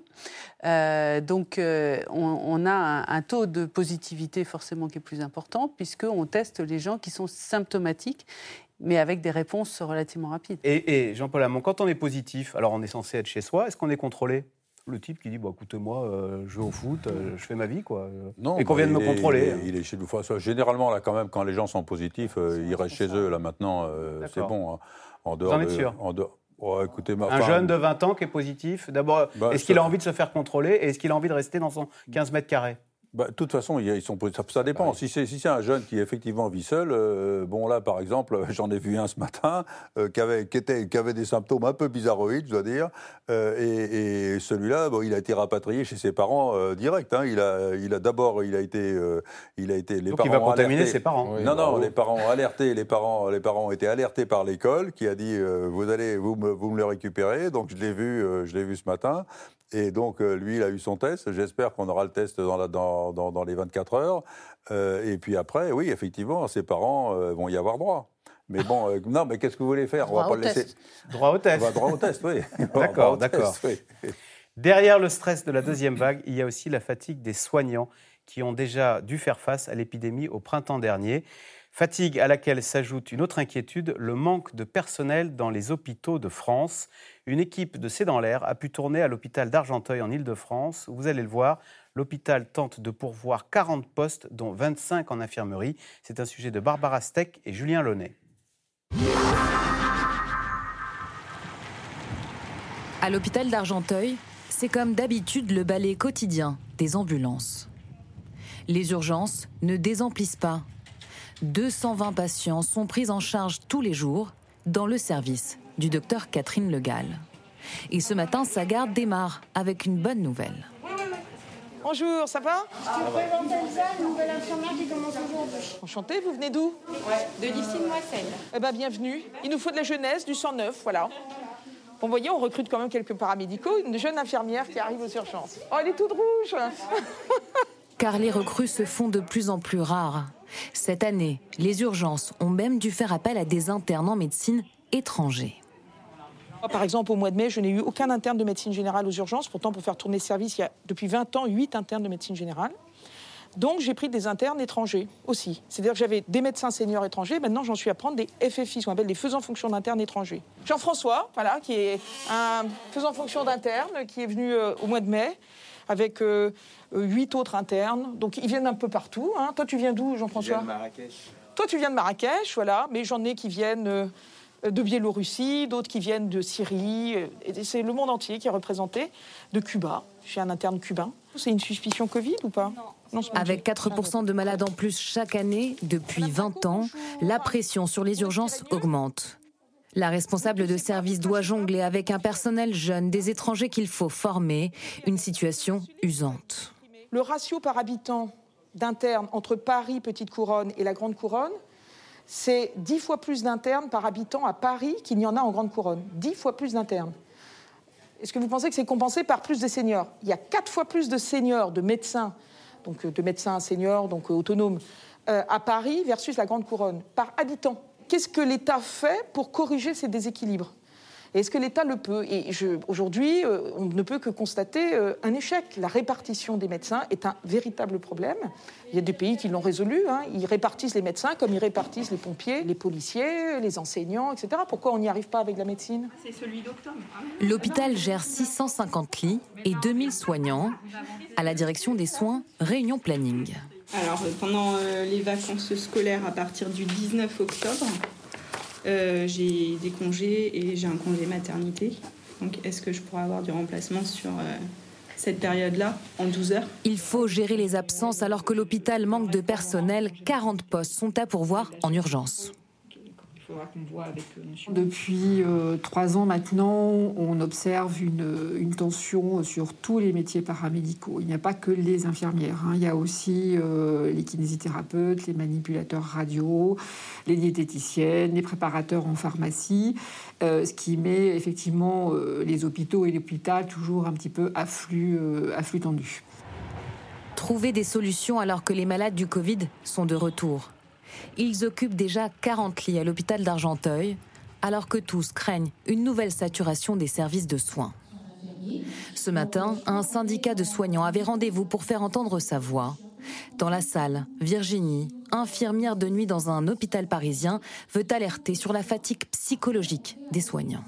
Euh, donc, euh, on, on a un, un taux de positivité forcément qui est plus important, puisqu'on teste les gens qui sont symptomatiques, mais avec des réponses relativement rapides. Et, et Jean-Paul Hamon, quand on est positif, alors on est censé être chez soi, est-ce qu'on est contrôlé ? Le type qui dit bah, « écoutez-moi, euh, je vais au foot, euh, je fais ma vie, quoi. » Non, et qu'on vienne me contrôler. Il est, il est chez nous. Généralement, là, quand même, quand les gens sont positifs, euh, ils restent chez eux. Là, maintenant, euh, c'est bon. Hein. En dehors Vous en êtes de, sûr en dehors, oh, écoutez, ma Un femme, jeune de vingt ans qui est positif, d'abord, bah, est-ce ça... qu'il a envie de se faire contrôler et est-ce qu'il a envie de rester dans son quinze mètres carrés ? Bah, de toute façon, ils sont, ça, ça dépend. Si c'est, si c'est un jeune qui effectivement vit seul, euh, bon là, par exemple, j'en ai vu un ce matin euh, qui, avait, qui, était, qui avait des symptômes un peu bizarroïdes, je dois dire, euh, et, et celui-là, bon, il a été rapatrié chez ses parents euh, direct. Hein. Il a, il a d'abord, il a été, euh, il a été. Les Donc parents il va contaminer alertés. ses parents. Oui, non, non, bravo. les parents ont alerté, les parents, les parents ont été alertés par l'école, qui a dit euh, vous allez, vous me, vous me le récupérez. Donc je l'ai vu, euh, je l'ai vu ce matin. Et donc, euh, lui, il a eu son test. J'espère qu'on aura le test dans, la, dans, dans, dans les vingt-quatre heures. Euh, et puis après, oui, effectivement, ses parents euh, vont y avoir droit. Mais bon, euh, non, mais qu'est-ce que vous voulez faire? Droit On va pas au le laisser. test. Droit au test. Bah, droit au test, oui. D'accord, d'accord. Test, oui. Derrière le stress de la deuxième vague, il y a aussi la fatigue des soignants qui ont déjà dû faire face à l'épidémie au printemps dernier. Fatigue à laquelle s'ajoute une autre inquiétude, le manque de personnel dans les hôpitaux de France. Une équipe de C'est dans l'air a pu tourner à l'hôpital d'Argenteuil en Île-de-France. Vous allez le voir, l'hôpital tente de pourvoir quarante postes, dont vingt-cinq en infirmerie. C'est un sujet de Barbara Steck et Julien Launay. À l'hôpital d'Argenteuil, c'est comme d'habitude le balai quotidien des ambulances. Les urgences ne désemplissent pas. deux cent vingt patients sont pris en charge tous les jours dans le service du docteur Catherine Le Gall. Et ce matin, sa garde démarre avec une bonne nouvelle. Bonjour, ça va? Je te présente Elsa, nouvelle infirmière qui commence aujourd'hui. Enchantée, vous venez d'où? Ouais, de l'Issy-Moisselle. Eh bien, bienvenue. Il nous faut de la jeunesse, du sang neuf, voilà. Bon, vous voyez, on recrute quand même quelques paramédicaux, une jeune infirmière qui arrive aux urgences. Oh, elle est toute rouge. Car les recrues se font de plus en plus rares. Cette année, les urgences ont même dû faire appel à des internes en médecine étrangers. Par exemple, au mois de mai, je n'ai eu aucun interne de médecine générale aux urgences. Pourtant, pour faire tourner ce service, il y a depuis vingt ans, huit internes de médecine générale. Donc, j'ai pris des internes étrangers aussi. C'est-à-dire que j'avais des médecins seniors étrangers. Maintenant, j'en suis à prendre des F F I, ce qu'on appelle des faisans fonction d'internes étrangers. Jean-François, voilà, qui est un faisant fonction d'interne, qui est venu euh, au mois de mai, avec euh, huit autres internes. Donc, ils viennent un peu partout. Hein. Toi, tu viens d'où, Jean-François? Je viens de Marrakech. Toi, tu viens de Marrakech, voilà. Mais j'en ai qui viennent euh, de Biélorussie, d'autres qui viennent de Syrie. Et c'est le monde entier qui est représenté. De Cuba. J'ai un interne cubain. C'est une suspicion Covid ou pas? Non. Non, Avec quatre pour cent de malades en plus chaque année, depuis vingt ans, la pression sur les urgences augmente. La responsable de service doit jongler avec un personnel jeune, des étrangers qu'il faut former, une situation usante. Le ratio par habitant d'internes entre Paris, Petite Couronne et la Grande Couronne, c'est dix fois plus d'internes par habitant à Paris qu'il n'y en a en Grande Couronne. dix fois plus d'internes. Est-ce que vous pensez que c'est compensé par plus de seniors? Il y a quatre fois plus de seniors, de médecins, donc de médecins seniors, donc autonomes, euh, à Paris versus la Grande Couronne, par habitant. Qu'est-ce que l'État fait pour corriger ces déséquilibres? Et est-ce que l'État le peut ? Et je, aujourd'hui, euh, on ne peut que constater euh, un échec. La répartition des médecins est un véritable problème. Il y a des pays qui l'ont résolu. Hein. Ils répartissent les médecins comme ils répartissent les pompiers, les policiers, les enseignants, et cetera. Pourquoi on n'y arrive pas avec la médecine ? C'est celui d'octobre. L'hôpital gère six cent cinquante lits et deux mille soignants. À la direction des soins, réunion planning. Alors, pendant euh, les vacances scolaires, à partir du dix-neuf octobre, euh, j'ai des congés et j'ai un congé maternité. Donc, est-ce que je pourrais avoir du remplacement sur euh, cette période-là, en douze heures ? Il faut gérer les absences alors que l'hôpital manque de personnel. quarante postes sont à pourvoir en urgence. Depuis euh, trois ans maintenant, on observe une, une tension sur tous les métiers paramédicaux. Il n'y a pas que les infirmières, hein. Il y a aussi euh, les kinésithérapeutes, les manipulateurs radio, les diététiciennes, les préparateurs en pharmacie, euh, ce qui met effectivement euh, les hôpitaux et l'hôpital toujours un petit peu à flux, euh, à flux tendu. Trouver des solutions alors que les malades du Covid sont de retour. Ils occupent déjà quarante lits à l'hôpital d'Argenteuil, alors que tous craignent une nouvelle saturation des services de soins. Ce matin, un syndicat de soignants avait rendez-vous pour faire entendre sa voix. Dans la salle, Virginie, infirmière de nuit dans un hôpital parisien, veut alerter sur la fatigue psychologique des soignants.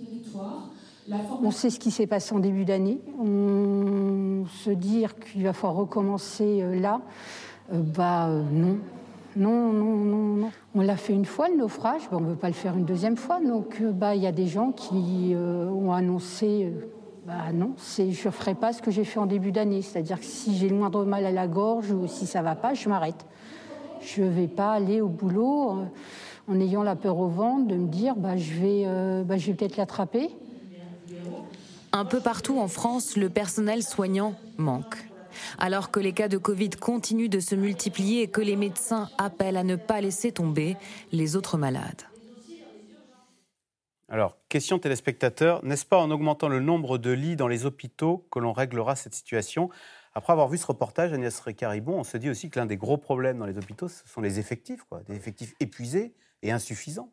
On sait ce qui s'est passé en début d'année. On se dire qu'il va falloir recommencer là, euh, bah euh, non. Non, non, non, non. On l'a fait une fois, le naufrage, ben, on ne veut pas le faire une deuxième fois. Donc, bah, y a des gens qui euh, ont annoncé, euh, bah non, c'est, je ne ferai pas ce que j'ai fait en début d'année. C'est-à-dire que si j'ai le moindre mal à la gorge ou si ça ne va pas, je m'arrête. Je ne vais pas aller au boulot euh, en ayant la peur au ventre de me dire, bah, je vais, euh, bah, je vais peut-être l'attraper. Un peu partout en France, le personnel soignant manque. Alors que les cas de Covid continuent de se multiplier et que les médecins appellent à ne pas laisser tomber les autres malades. Alors, question téléspectateur, n'est-ce pas en augmentant le nombre de lits dans les hôpitaux que l'on réglera cette situation ? Après avoir vu ce reportage, Agnès Récaribon, on se dit aussi que l'un des gros problèmes dans les hôpitaux, ce sont les effectifs, quoi, des effectifs épuisés et insuffisants.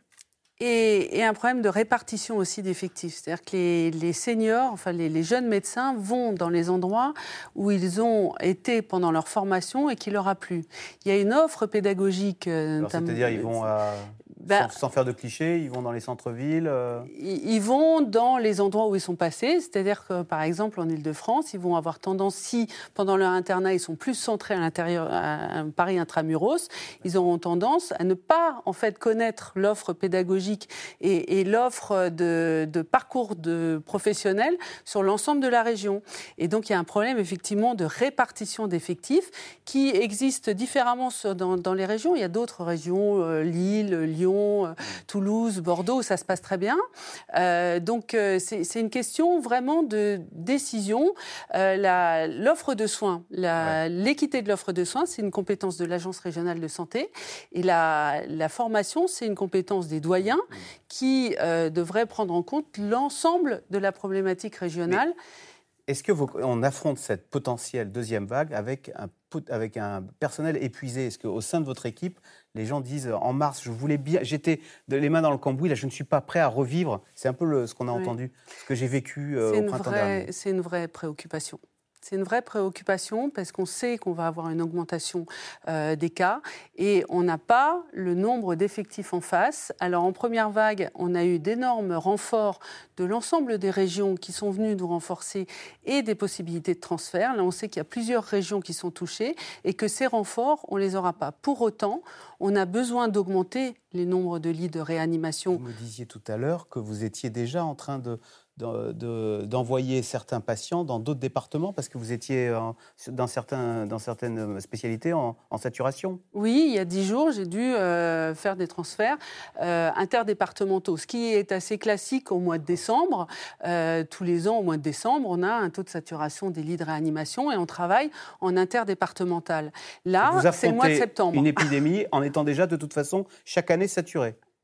Et, et un problème de répartition aussi d'effectifs. C'est-à-dire que les, les seniors, enfin les, les jeunes médecins vont dans les endroits où ils ont été pendant leur formation et qui leur a plu. Il y a une offre pédagogique. Alors, c'est-à-dire ils vont à... Ben, sans, sans faire de clichés, ils vont dans les centres-villes euh... Ils vont dans les endroits où ils sont passés, c'est-à-dire que, par exemple, en Île-de-France, ils vont avoir tendance, si pendant leur internat, ils sont plus centrés à l'intérieur, à Paris intramuros, ils auront tendance à ne pas, en fait, connaître l'offre pédagogique et, et l'offre de, de parcours de professionnels sur l'ensemble de la région. Et donc, il y a un problème, effectivement, de répartition d'effectifs qui existe différemment dans, dans les régions. Il y a d'autres régions, euh, Lille, Lyon, Toulouse, Bordeaux, ça se passe très bien. Euh, donc, euh, c'est, c'est une question vraiment de décision. Euh, la, l'offre de soins, la, ouais. l'équité de l'offre de soins, c'est une compétence de l'Agence régionale de santé. Et la, la formation, c'est une compétence des doyens mmh. qui euh, devraient prendre en compte l'ensemble de la problématique régionale. Mais est-ce qu'on affronte cette potentielle deuxième vague avec un, avec un personnel épuisé ? Est-ce qu'au sein de votre équipe, les gens disent en mars, je voulais bien, j'étais les mains dans le cambouis, là je ne suis pas prêt à revivre. C'est un peu le, ce qu'on a oui. entendu, ce que j'ai vécu euh, au printemps vraie, dernier. C'est une vraie préoccupation. C'est une vraie préoccupation parce qu'on sait qu'on va avoir une augmentation euh, des cas et on n'a pas le nombre d'effectifs en face. Alors en première vague, on a eu d'énormes renforts de l'ensemble des régions qui sont venues nous renforcer et des possibilités de transfert. Là, on sait qu'il y a plusieurs régions qui sont touchées et que ces renforts, on ne les aura pas. Pour autant, on a besoin d'augmenter les nombres de lits de réanimation. Vous me disiez tout à l'heure que vous étiez déjà en train de... De, de, d'envoyer certains patients dans d'autres départements parce que vous étiez euh, dans, certains, dans certaines spécialités en, en saturation. Oui, il y a dix jours, j'ai dû euh, faire des transferts euh, interdépartementaux, ce qui est assez classique au mois de décembre. Euh, tous les ans, au mois de décembre, on a un taux de saturation des lits de réanimation et on travaille en interdépartemental. Là, vous c'est le mois de septembre. Une épidémie en étant déjà de toute façon chaque année saturée.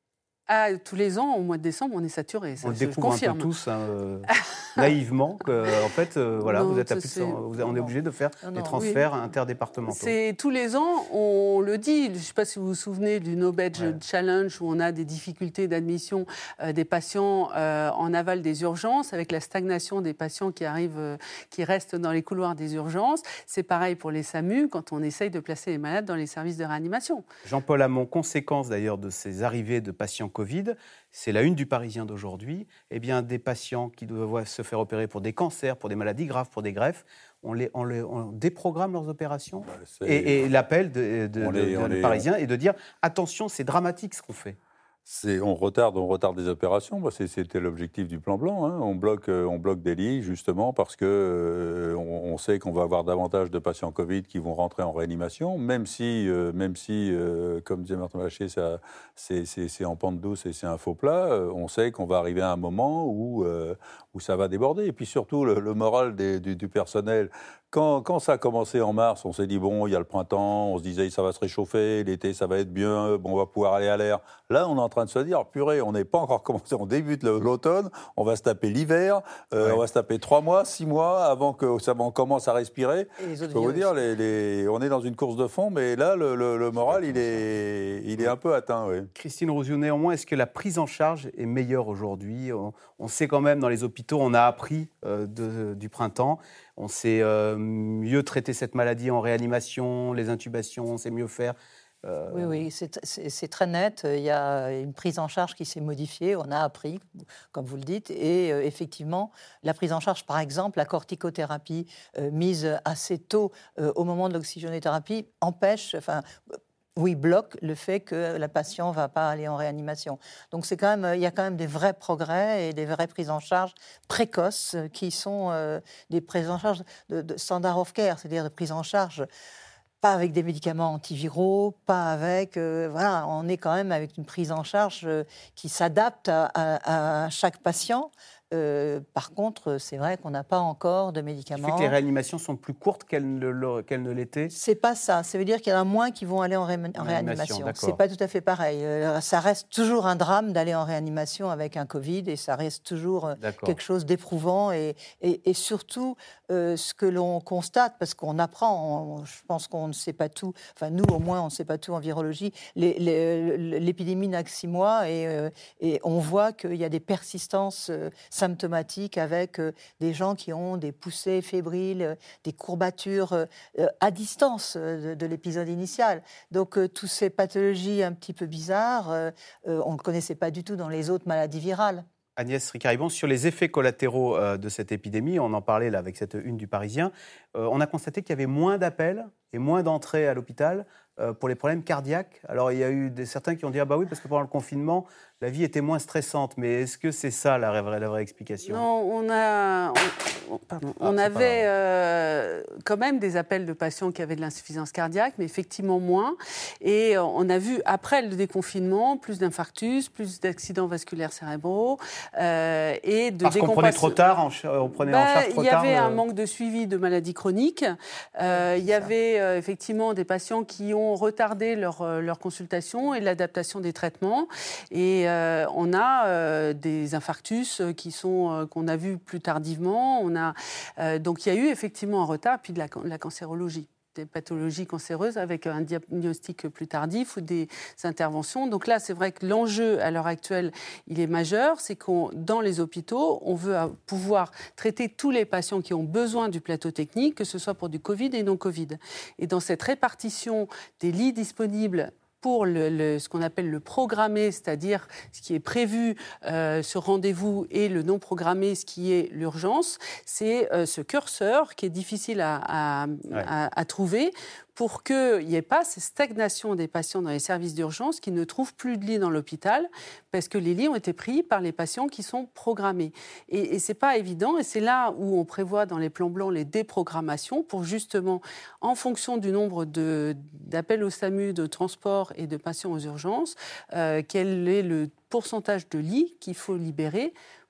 Ah, tous les ans, au mois de décembre, on est saturé. Ça, on le je découvre confirme. un peu tous, hein, euh, naïvement, que, en fait, euh, voilà, non, vous êtes à plus c'est... de cent, vous, on est obligé de faire non, des non, transferts oui. interdépartementaux. C'est tous les ans, on le dit. Je ne sais pas si vous vous souvenez du No Badge ouais. Challenge, où on a des difficultés d'admission euh, des patients euh, en aval des urgences, avec la stagnation des patients qui arrivent, euh, qui restent dans les couloirs des urgences. C'est pareil pour les SAMU, quand on essaye de placer les malades dans les services de réanimation. Jean-Paul Hamon, conséquence d'ailleurs de ces arrivées de patients Covid, c'est la une du Parisien d'aujourd'hui, eh bien, des patients qui doivent se faire opérer pour des cancers, pour des maladies graves, pour des greffes, on, les, on, les, on déprogramme leurs opérations. Bah, et, et l'appel de, de, de, les, de, de les, Parisien est de dire « Attention, c'est dramatique ce qu'on fait ». C'est, on, retarde, on retarde des opérations, bah c'est, c'était l'objectif du plan blanc. Hein. On, bloque, on bloque des lits justement parce qu'on euh, on sait qu'on va avoir davantage de patients Covid qui vont rentrer en réanimation, même si, euh, même si euh, comme disait Martin Blachier, ça, c'est, c'est, c'est en pente douce et c'est un faux plat. Euh, on sait qu'on va arriver à un moment où, euh, où ça va déborder. Et puis surtout, le, le moral des, du, du personnel. Quand, quand ça a commencé en mars, on s'est dit, bon, il y a le printemps, on se disait, ça va se réchauffer, l'été, ça va être bien, bon, on va pouvoir aller à l'air. Là, on est en train de se dire, purée, on n'est pas encore commencé, on débute l'automne, on va se taper l'hiver, euh, ouais. on va se taper trois mois, six mois avant que ça on commence à respirer. Je peux vous dire, les, les, on est dans une course de fond, mais là, le, le, le moral, il est, il est un peu atteint. Oui. Christine Rouziou, néanmoins, est-ce que la prise en charge est meilleure aujourd'hui ? on, on sait quand même, dans les hôpitaux, on a appris euh, de, du printemps. On sait euh, mieux traiter cette maladie en réanimation, les intubations, on sait mieux faire. Euh... Oui, oui, c'est, c'est, c'est très net. Il y a une prise en charge qui s'est modifiée, on a appris, comme vous le dites. Et euh, effectivement, la prise en charge, par exemple, la corticothérapie euh, mise assez tôt euh, au moment de l'oxygénothérapie, empêche... Enfin, oui, bloque le fait que la patiente ne va pas aller en réanimation. Donc c'est quand même, il y a quand même des vrais progrès et des vraies prises en charge précoces qui sont euh, des prises en charge de, de standard of care, c'est-à-dire de prises en charge pas avec des médicaments antiviraux, pas avec... Euh, voilà, on est quand même avec une prise en charge euh, qui s'adapte à, à, à chaque patient. Euh, par contre, c'est vrai qu'on n'a pas encore de médicaments. Ça fait que les réanimations sont plus courtes qu'elles ne, qu'elles ne l'étaient ? C'est pas ça. Ça veut dire qu'il y en a moins qui vont aller en, ré- en réanimation. C'est pas tout à fait pareil. Euh, ça reste toujours un drame d'aller en réanimation avec un Covid et ça reste toujours euh, quelque chose d'éprouvant. Et, et, et surtout, euh, ce que l'on constate, parce qu'on apprend, on, je pense qu'on ne sait pas tout, enfin nous au moins on ne sait pas tout en virologie, les, les, l'épidémie n'a que six mois et, euh, et on voit qu'il y a des persistances euh, symptomatiques avec euh, des gens qui ont des poussées fébriles, euh, des courbatures euh, à distance euh, de, de l'épisode initial. Donc euh, toutes ces pathologies un petit peu bizarres, euh, euh, on ne connaissait pas du tout dans les autres maladies virales. Agnès Ricard-Ribon, sur les effets collatéraux euh, de cette épidémie, on en parlait là avec cette une du Parisien, euh, on a constaté qu'il y avait moins d'appels et moins d'entrées à l'hôpital euh, pour les problèmes cardiaques. Alors il y a eu des, certains qui ont dit « Ah bah oui, parce que pendant le confinement, la vie était moins stressante ». Mais est-ce que c'est ça la vraie, la vraie explication ? Non, on, a, on, pardon, ah, on avait euh, quand même des appels de patients qui avaient de l'insuffisance cardiaque, mais effectivement moins. Et on a vu, après le déconfinement, plus d'infarctus, plus d'accidents vasculaires cérébraux euh, et de Parce qu'on prenait trop tard, en, on prenait ben, en charge trop tard. Il y avait tard, un le... manque de suivi de maladies chroniques. Euh, il y avait euh, effectivement des patients qui ont retardé leur, euh, leur consultation et l'adaptation des traitements. Et euh, on a euh, des infarctus qui sont, euh, qu'on a vus plus tardivement. On a, euh, donc il y a eu effectivement un retard, puis de la, la cancérologie. Des pathologies cancéreuses avec un diagnostic plus tardif ou des interventions. Donc là, c'est vrai que l'enjeu à l'heure actuelle, il est majeur, c'est qu'on, dans les hôpitaux, on veut pouvoir traiter tous les patients qui ont besoin du plateau technique, que ce soit pour du Covid et non Covid. Et dans cette répartition des lits disponibles pour le, le, ce qu'on appelle le programmé, c'est-à-dire ce qui est prévu, euh, ce rendez-vous, et le non programmé, ce qui est l'urgence, c'est euh, ce curseur qui est difficile à, à, ouais. à, à trouver pour qu'il n'y ait pas cette stagnation des patients dans les services d'urgence qui ne trouvent plus de lits dans l'hôpital parce que les lits ont été pris par les patients qui sont programmés. Et, et ce n'est pas évident, et c'est là où on prévoit dans les plans blancs les déprogrammations pour justement, en fonction du nombre de, d'appels au SAMU, de transport et de patients aux urgences, euh, quel est le pourcentage de lits qu'il faut libérer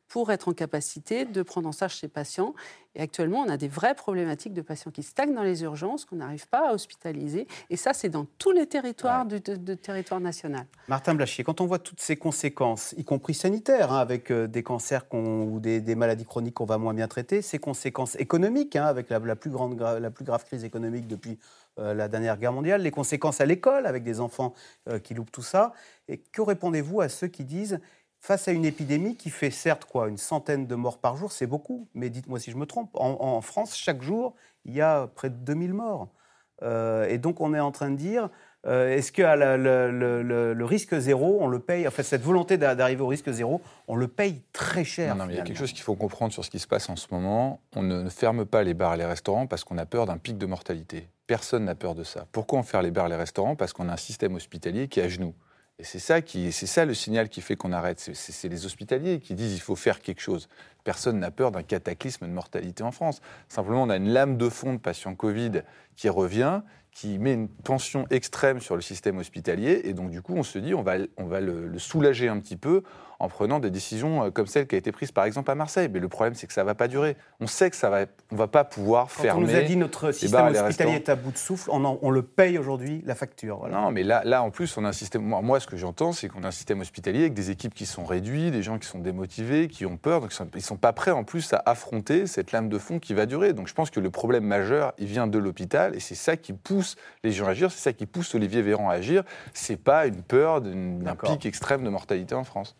pour être en capacité de prendre en charge ces patients. Et actuellement, on a des vraies problématiques de patients qui stagnent dans les urgences, qu'on n'arrive pas à hospitaliser. Et ça, c'est dans tous les territoires ouais. du de, de territoire national. Martin Blachier, quand on voit toutes ces conséquences, y compris sanitaires, hein, avec euh, des cancers qu'on, ou des, des maladies chroniques qu'on va moins bien traiter, ces conséquences économiques, hein, avec la, la, plus grande, la plus grave crise économique depuis euh, la dernière guerre mondiale, les conséquences à l'école, avec des enfants euh, qui loupent tout ça. Et que répondez-vous à ceux qui disent... Face à une épidémie qui fait certes quoi, une centaine de morts par jour, c'est beaucoup, mais dites-moi si je me trompe, en, en France, chaque jour, il y a près de deux mille morts. Euh, et donc on est en train de dire, euh, est-ce que le, le, le, le risque zéro, on le paye, enfin cette volonté d'arriver au risque zéro, on le paye très cher. Non, non mais il y a quelque chose qu'il faut comprendre sur ce qui se passe en ce moment. On ne ferme pas les bars et les restaurants parce qu'on a peur d'un pic de mortalité. Personne n'a peur de ça. Pourquoi on ferme les bars et les restaurants ? Parce qu'on a un système hospitalier qui est à genoux. Et c'est ça, qui, c'est ça le signal qui fait qu'on arrête. C'est, c'est, c'est les hospitaliers qui disent qu'il faut faire quelque chose. Personne n'a peur d'un cataclysme de mortalité en France. Simplement, on a une lame de fond de patients Covid qui revient, qui met une tension extrême sur le système hospitalier. Et donc, du coup, on se dit on va, on va le, le soulager un petit peu en prenant des décisions comme celle qui a été prise, par exemple, à Marseille. Mais le problème, c'est que ça ne va pas durer. On sait que ça va, on ne va pas pouvoir Quand fermer. On nous a dit notre système hospitalier est à bout de souffle. On, en, on le paye aujourd'hui, la facture. Voilà. Non, mais là, là, en plus, on a un système... Moi, moi, ce que j'entends, c'est qu'on a un système hospitalier avec des équipes qui sont réduites, des gens qui sont démotivés, qui ont peur. Donc, ils ne sont pas prêts, en plus, à affronter cette lame de fond qui va durer. Donc, je pense que le problème majeur, il vient de l'hôpital. Et c'est ça qui pousse les gens à agir. C'est ça qui pousse Olivier Véran à agir. Ce n'est pas une peur d'un D'accord. pic extrême de mortalité en France.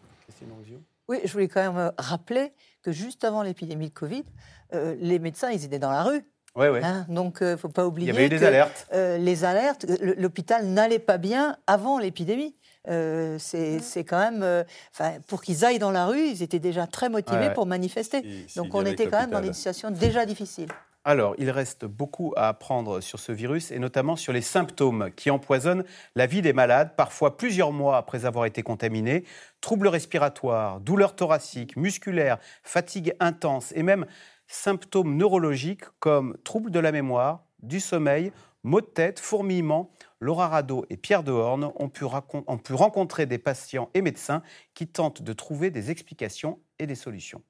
Oui, je voulais quand même rappeler que juste avant l'épidémie de Covid, euh, les médecins, ils étaient dans la rue. Oui, oui. Hein, donc, il euh, ne faut pas oublier Il y avait eu des que, alertes. Euh, les alertes, l'hôpital n'allait pas bien avant l'épidémie. Euh, c'est, mmh. c'est quand même... Euh, pour qu'ils aillent dans la rue, ils étaient déjà très motivés ouais, ouais. pour manifester. Et, donc, on était quand même dans des situations déjà difficiles. Alors, il reste beaucoup à apprendre sur ce virus et notamment sur les symptômes qui empoisonnent la vie des malades, parfois plusieurs mois après avoir été contaminés. Troubles respiratoires, douleurs thoraciques, musculaires, fatigue intense et même symptômes neurologiques comme troubles de la mémoire, du sommeil, maux de tête, fourmillements. Laura Rado et Pierre Dehorne ont pu, racon- ont pu rencontrer des patients et médecins qui tentent de trouver des explications et des solutions.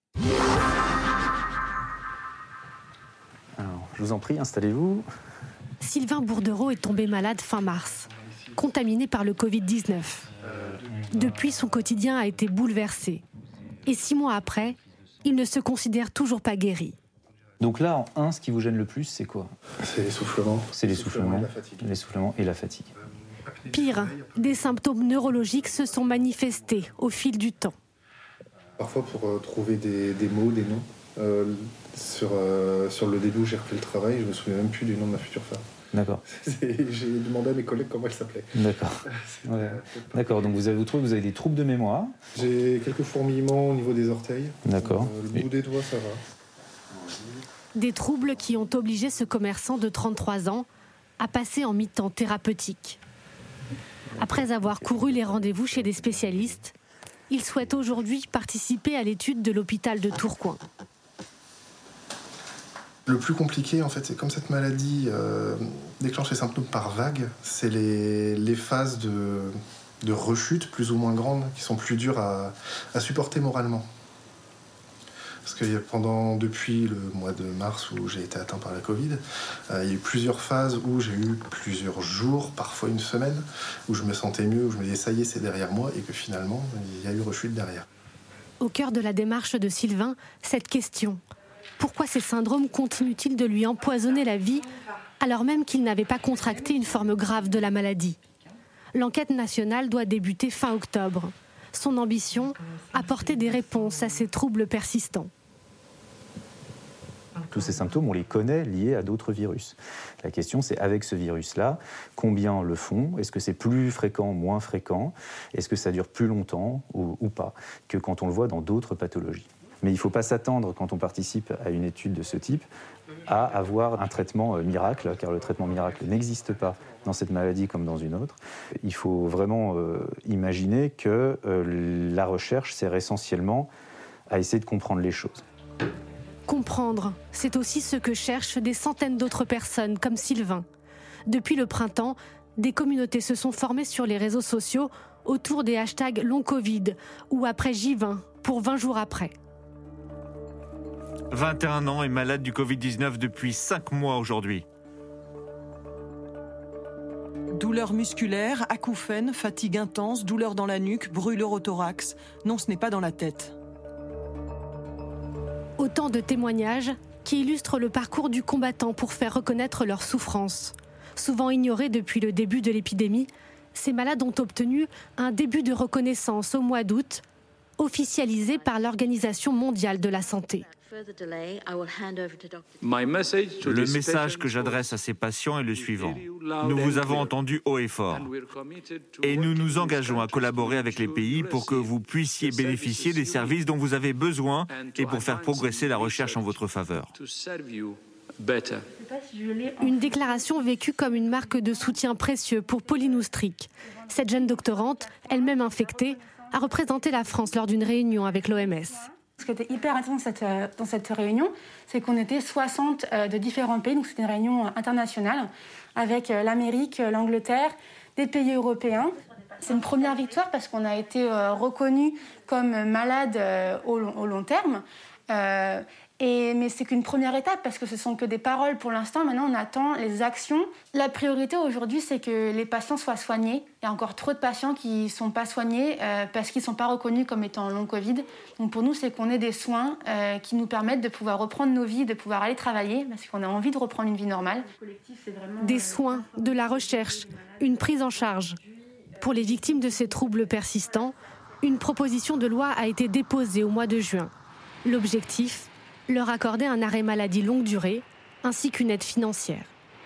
Alors, je vous en prie, installez-vous. Sylvain Bourdereau est tombé malade fin mars, contaminé par le covid dix-neuf. Depuis, son quotidien a été bouleversé. Et six mois après, il ne se considère toujours pas guéri. Donc là, en un, ce qui vous gêne le plus, c'est quoi ? C'est l'essoufflement. C'est l'essoufflement, l'essoufflement et la fatigue. Pire, des symptômes neurologiques se sont manifestés au fil du temps. Parfois, pour euh, trouver des, des mots, des noms, euh, sur, euh, sur le début où j'ai repris le travail, je ne me souviens même plus du nom de ma future femme. D'accord. C'est, j'ai demandé à mes collègues comment elle s'appelait. D'accord. Ouais. D'accord, donc vous avez, vous trouvez que vous avez des troubles de mémoire. J'ai quelques fourmillements au niveau des orteils. D'accord. Euh, le bout Et... des doigts, ça va. Des troubles qui ont obligé ce commerçant de trente-trois ans à passer en mi-temps thérapeutique. Après avoir couru les rendez-vous chez des spécialistes, il souhaite aujourd'hui participer à l'étude de l'hôpital de Tourcoing. Le plus compliqué, en fait, c'est comme cette maladie euh, déclenche les symptômes par vague, c'est les, les phases de, de rechute plus ou moins grandes qui sont plus dures à, à supporter moralement. Parce que pendant, depuis le mois de mars où j'ai été atteint par la Covid, euh, il y a eu plusieurs phases où j'ai eu plusieurs jours, parfois une semaine, où je me sentais mieux, où je me disais ça y est, c'est derrière moi, et que finalement, il y a eu rechute derrière. Au cœur de la démarche de Sylvain, cette question. Pourquoi ces syndromes continuent-ils de lui empoisonner la vie, alors même qu'il n'avait pas contracté une forme grave de la maladie ? L'enquête nationale doit débuter fin octobre. Son ambition, apporter des réponses à ces troubles persistants. Tous ces symptômes, on les connaît liés à d'autres virus. La question, c'est avec ce virus-là, combien le font ? Est-ce que c'est plus fréquent, moins fréquent ? Est-ce que ça dure plus longtemps ou, ou pas que quand on le voit dans d'autres pathologies ? Mais il ne faut pas s'attendre, quand on participe à une étude de ce type, à avoir un traitement miracle, car le traitement miracle n'existe pas dans cette maladie comme dans une autre. Il faut vraiment euh, imaginer que euh, la recherche sert essentiellement à essayer de comprendre les choses. Comprendre, c'est aussi ce que cherchent des centaines d'autres personnes comme Sylvain. Depuis le printemps, des communautés se sont formées sur les réseaux sociaux autour des hashtags long Covid ou après J vingt pour vingt jours après. vingt et un ans et malade du covid dix-neuf depuis cinq mois aujourd'hui. Douleurs musculaires, acouphènes, fatigue intense, douleurs dans la nuque, brûlure au thorax. Non, ce n'est pas dans la tête. Autant de témoignages qui illustrent le parcours du combattant pour faire reconnaître leur souffrance. Souvent ignorés depuis le début de l'épidémie, ces malades ont obtenu un début de reconnaissance au mois d'août, officialisé par l'Organisation mondiale de la santé. Le message que j'adresse à ces patients est le suivant. Nous vous avons entendu haut et fort. Et nous nous engageons à collaborer avec les pays pour que vous puissiez bénéficier des services dont vous avez besoin et pour faire progresser la recherche en votre faveur. Une déclaration vécue comme une marque de soutien précieux pour Pauline Oustric. Cette jeune doctorante, elle-même infectée, a représenté la France lors d'une réunion avec l'O M S. Ce qui était hyper intéressant dans cette, dans cette réunion, c'est qu'on était soixante de différents pays, donc c'était une réunion internationale, avec l'Amérique, l'Angleterre, des pays européens. C'est une première victoire parce qu'on a été reconnus comme malades au, au long terme. Euh, Et, mais c'est qu'une première étape parce que ce sont que des paroles pour l'instant. Maintenant, on attend les actions. La priorité aujourd'hui, c'est que les patients soient soignés. Il y a encore trop de patients qui ne sont pas soignés euh, parce qu'ils ne sont pas reconnus comme étant long Covid. Donc pour nous, c'est qu'on ait des soins euh, qui nous permettent de pouvoir reprendre nos vies, de pouvoir aller travailler parce qu'on a envie de reprendre une vie normale. Des soins, de la recherche, une prise en charge. Pour les victimes de ces troubles persistants, une proposition de loi a été déposée au mois de juin. L'objectif, leur accorder un arrêt maladie longue durée, ainsi qu'une aide financière.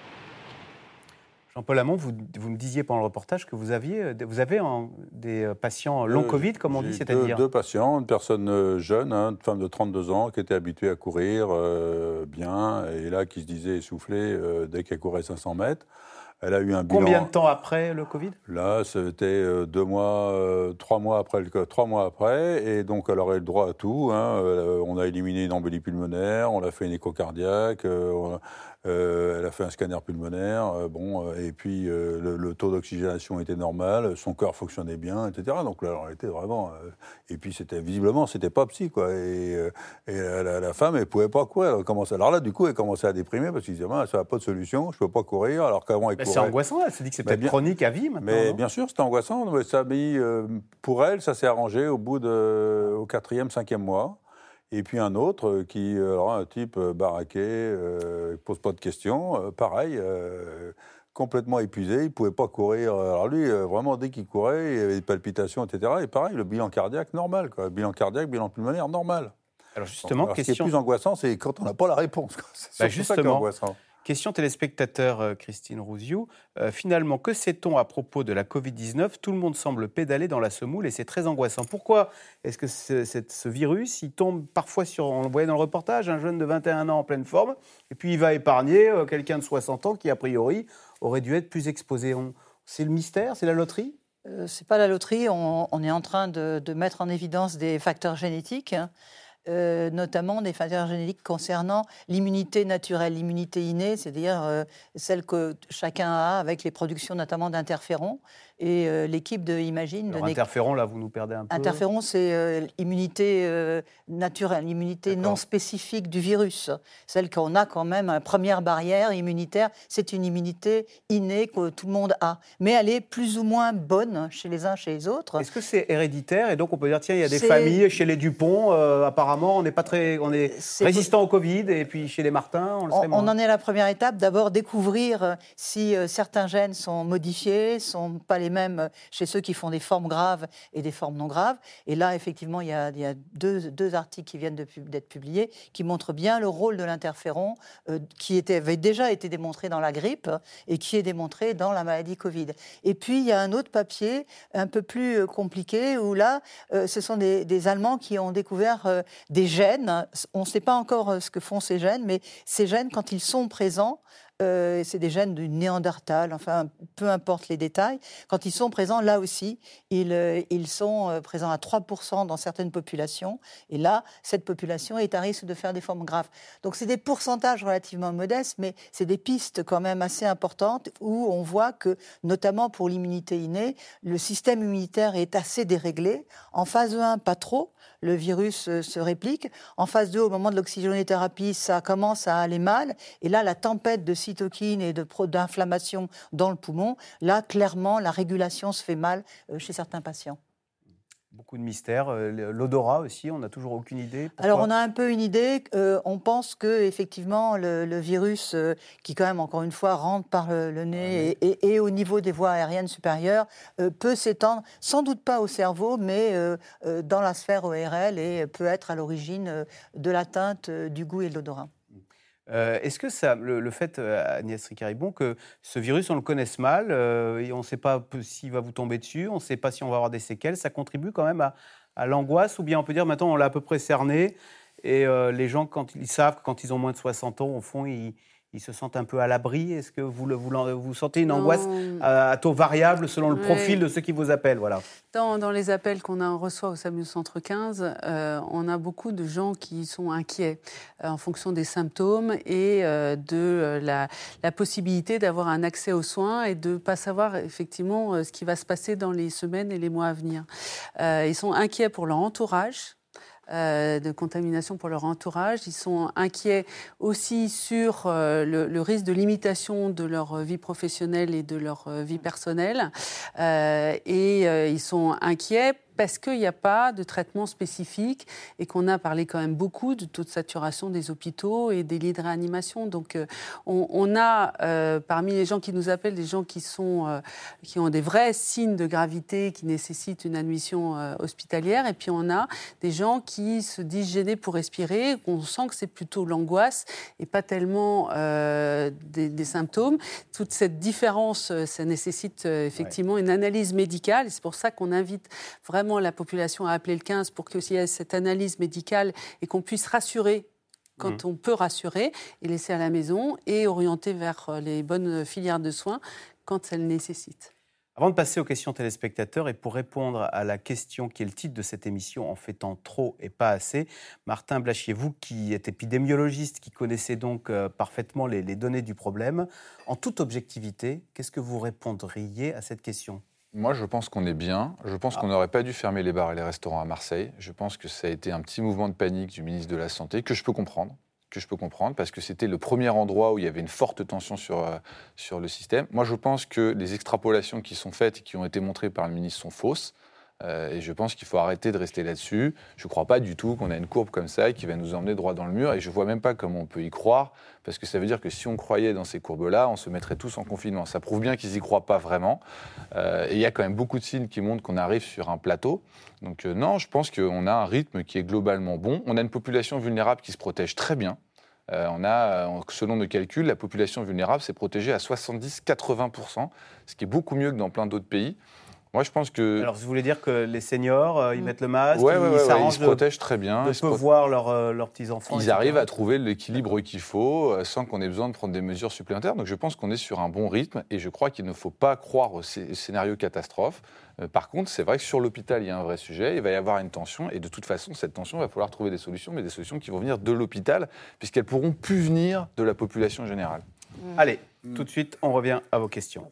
Jean-Paul Hamon, vous, vous me disiez pendant le reportage que vous, aviez, vous avez un, des patients long Covid, comme on dit, c'est-à-dire deux, deux patients, une personne jeune, hein, une femme de trente-deux ans, qui était habituée à courir euh, bien, et là, qui se disait essoufflée euh, dès qu'elle courait cinq cents mètres. Elle a eu un bilan. Combien de temps après le Covid ? Là, c'était deux mois, euh, trois mois après, le, trois mois après, et donc elle aurait le droit à tout. Hein. Euh, on a éliminé une embolie pulmonaire, on a fait une écho cardiaque, euh, euh, elle a fait un scanner pulmonaire, euh, bon, euh, et puis euh, le, le taux d'oxygénation était normal, son cœur fonctionnait bien, et cetera. Donc là, elle était vraiment. Euh, et puis c'était visiblement, c'était pas psy, quoi. Et, euh, et la, la femme, elle pouvait pas courir. Elle commençait, alors là, du coup, elle commençait à déprimer parce qu'elle disait, ah, ça n'a pas de solution, je peux pas courir, alors qu'avant elle courait. C'est angoissant, elle se dit que c'est peut-être bien, chronique à vie maintenant. Mais non bien sûr, c'était angoissant. Mais ça a mis, euh, pour elle, ça s'est arrangé au bout de, au quatrième, cinquième mois. Et puis un autre qui, alors un type baraqué, euh, pose pas de questions, euh, pareil, euh, complètement épuisé, il pouvait pas courir. Alors lui, euh, vraiment, dès qu'il courait, il y avait des palpitations, et cetera. Et pareil, le bilan cardiaque normal, quoi. Bilan cardiaque, bilan pulmonaire normal. Alors justement, alors, question... ce qui est plus angoissant, c'est quand on n'a pas la réponse, quoi. C'est bah justement ça qui est angoissant. Question téléspectateur, euh, Christine Rouziou. Euh, finalement, que sait-on à propos de la covid dix-neuf ? Tout le monde semble pédaler dans la semoule et c'est très angoissant. Pourquoi est-ce que ce, ce, ce virus, il tombe parfois sur, on le voyait dans le reportage, un jeune de vingt et un ans en pleine forme, et puis il va épargner euh, quelqu'un de soixante ans qui, a priori, aurait dû être plus exposé. On... C'est le mystère ? C'est la loterie ? euh, C'est pas la loterie. On, on est en train de, de mettre en évidence des facteurs génétiques. Hein. Euh, notamment des facteurs génétiques concernant l'immunité naturelle, l'immunité innée, c'est-à-dire euh, celle que chacun a avec les productions notamment d'interférons. Et euh, l'équipe de Imagine... Alors, interféron, là, vous nous perdez un peu. Interféron, c'est euh, l'immunité euh, naturelle, l'immunité non spécifique du virus. Celle qu'on a quand même, une première barrière immunitaire, c'est une immunité innée que tout le monde a. Mais elle est plus ou moins bonne chez les uns, chez les autres. Est-ce que c'est héréditaire ? Et donc, on peut dire, tiens, il y a des c'est... familles, chez les Dupont, euh, apparemment, on n'est pas très... On est c'est résistant po... au Covid, et puis chez les Martin, on le serait on, moins. On en est à la première étape. D'abord, découvrir si euh, certains gènes sont modifiés, sont pas les mêmes chez ceux qui font des formes graves et des formes non graves. Et là, effectivement, il y a, il y a deux, deux articles qui viennent de, d'être publiés qui montrent bien le rôle de l'interféron euh, qui était, avait déjà été démontré dans la grippe et qui est démontré dans la maladie Covid. Et puis, il y a un autre papier un peu plus compliqué où là, euh, ce sont des, des Allemands qui ont découvert euh, des gènes. On ne sait pas encore ce que font ces gènes, mais ces gènes, quand ils sont présents, euh, c'est des gènes du Néandertal, enfin, peu importe les détails. Quand ils sont présents, là aussi, ils, euh, ils sont euh, présents à trois pour cent dans certaines populations. Et là, cette population est à risque de faire des formes graves. Donc, c'est des pourcentages relativement modestes, mais c'est des pistes quand même assez importantes où on voit que, notamment pour l'immunité innée, le système immunitaire est assez déréglé. En phase un, pas trop. Le virus euh, se réplique. En phase deux, au moment de l'oxygénothérapie, ça commence à aller mal. Et là, la tempête de cytokines et de pro- d'inflammation dans le poumon, là, clairement, la régulation se fait mal euh, chez certains patients. Beaucoup de mystères. Euh, L'odorat aussi, on n'a toujours aucune idée. Pourquoi ? Alors, on a un peu une idée. Euh, on pense que effectivement, le, le virus, euh, qui quand même, encore une fois, rentre par le, le nez et, et, et au niveau des voies aériennes supérieures, euh, peut s'étendre, sans doute pas au cerveau, mais euh, euh, dans la sphère O R L et peut être à l'origine euh, de l'atteinte euh, du goût et de l'odorat. Euh, est-ce que ça, le, le fait, euh, Agnès Ricard-Ribon, que ce virus, on le connaisse mal, euh, et on ne sait pas s'il va vous tomber dessus, on ne sait pas si on va avoir des séquelles, ça contribue quand même à, à l'angoisse, ou bien on peut dire maintenant on l'a à peu près cerné, et euh, les gens, quand ils savent que quand ils ont moins de soixante ans, au fond, ils, ils se sentent un peu à l'abri. Est-ce que vous, le, vous, vous sentez une angoisse à, à taux variable selon le profil Oui. de ceux qui vous appellent, voilà. Dans, dans les appels qu'on a, on reçoit au SAMU Centre quinze, euh, on a beaucoup de gens qui sont inquiets euh, en fonction des symptômes et euh, de euh, la, la possibilité d'avoir un accès aux soins et de ne pas savoir effectivement euh, ce qui va se passer dans les semaines et les mois à venir. Euh, ils sont inquiets pour leur entourage. Euh, de contamination pour leur entourage. Ils sont inquiets aussi sur euh, le, le risque de limitation de leur vie professionnelle et de leur euh, vie personnelle. Euh, et euh, ils sont inquiets parce qu'il n'y a pas de traitement spécifique et qu'on a parlé quand même beaucoup du taux de saturation des hôpitaux et des lits de réanimation. Donc euh, on, on a euh, parmi les gens qui nous appellent des gens qui, sont, euh, qui ont des vrais signes de gravité qui nécessitent une admission euh, hospitalière, et puis on a des gens qui se disent gênés pour respirer. On sent que c'est plutôt l'angoisse et pas tellement euh, des, des symptômes. Toute cette différence, ça nécessite euh, effectivement ouais. une analyse médicale, et c'est pour ça qu'on invite vraiment la population à appeler le quinze pour qu'il y ait cette analyse médicale et qu'on puisse rassurer quand mmh. on peut rassurer et laisser à la maison et orienter vers les bonnes filières de soins quand elles nécessitent. Avant de passer aux questions téléspectateurs et pour répondre à la question qui est le titre de cette émission, en fait-on trop et pas assez, Martin Blachier, vous qui êtes épidémiologiste, qui connaissez donc euh, parfaitement les, les données du problème, en toute objectivité, qu'est-ce que vous répondriez à cette question ? Moi, je pense qu'on est bien. Je pense ah. qu'on n'aurait pas dû fermer les bars et les restaurants à Marseille. Je pense que ça a été un petit mouvement de panique du ministre de la Santé, que je peux comprendre, que je peux comprendre, parce que c'était le premier endroit où il y avait une forte tension sur, euh, sur le système. Moi, je pense que les extrapolations qui sont faites et qui ont été montrées par le ministre sont fausses. Euh, et je pense qu'il faut arrêter de rester là-dessus. Je ne crois pas du tout qu'on a une courbe comme ça qui va nous emmener droit dans le mur. Et je ne vois même pas comment on peut y croire, parce que ça veut dire que si on croyait dans ces courbes-là, on se mettrait tous en confinement. Ça prouve bien qu'ils n'y croient pas vraiment. Euh, et il y a quand même beaucoup de signes qui montrent qu'on arrive sur un plateau. Donc euh, non, je pense qu'on a un rythme qui est globalement bon. On a une population vulnérable qui se protège très bien. Euh, on a, selon nos calculs, la population vulnérable s'est protégée à soixante-dix à quatre-vingts pour cent, ce qui est beaucoup mieux que dans plein d'autres pays. Moi, je pense que... Alors, vous voulez dire que les seniors, euh, ils mettent le masque, ouais, ils, ouais, ouais, s'arrangent ils se protègent très bien. de ils peu pro... voir leur, euh, leurs petits-enfants. Ils et cetera arrivent à trouver l'équilibre qu'il faut euh, sans qu'on ait besoin de prendre des mesures supplémentaires. Donc, je pense qu'on est sur un bon rythme et je crois qu'il ne faut pas croire au scénario catastrophe. Euh, par contre, c'est vrai que sur l'hôpital, il y a un vrai sujet. Il va y avoir une tension et de toute façon, cette tension, il va falloir trouver des solutions, mais des solutions qui vont venir de l'hôpital puisqu'elles ne pourront plus venir de la population générale. Mmh. Allez, mmh. tout de suite, on revient à vos questions.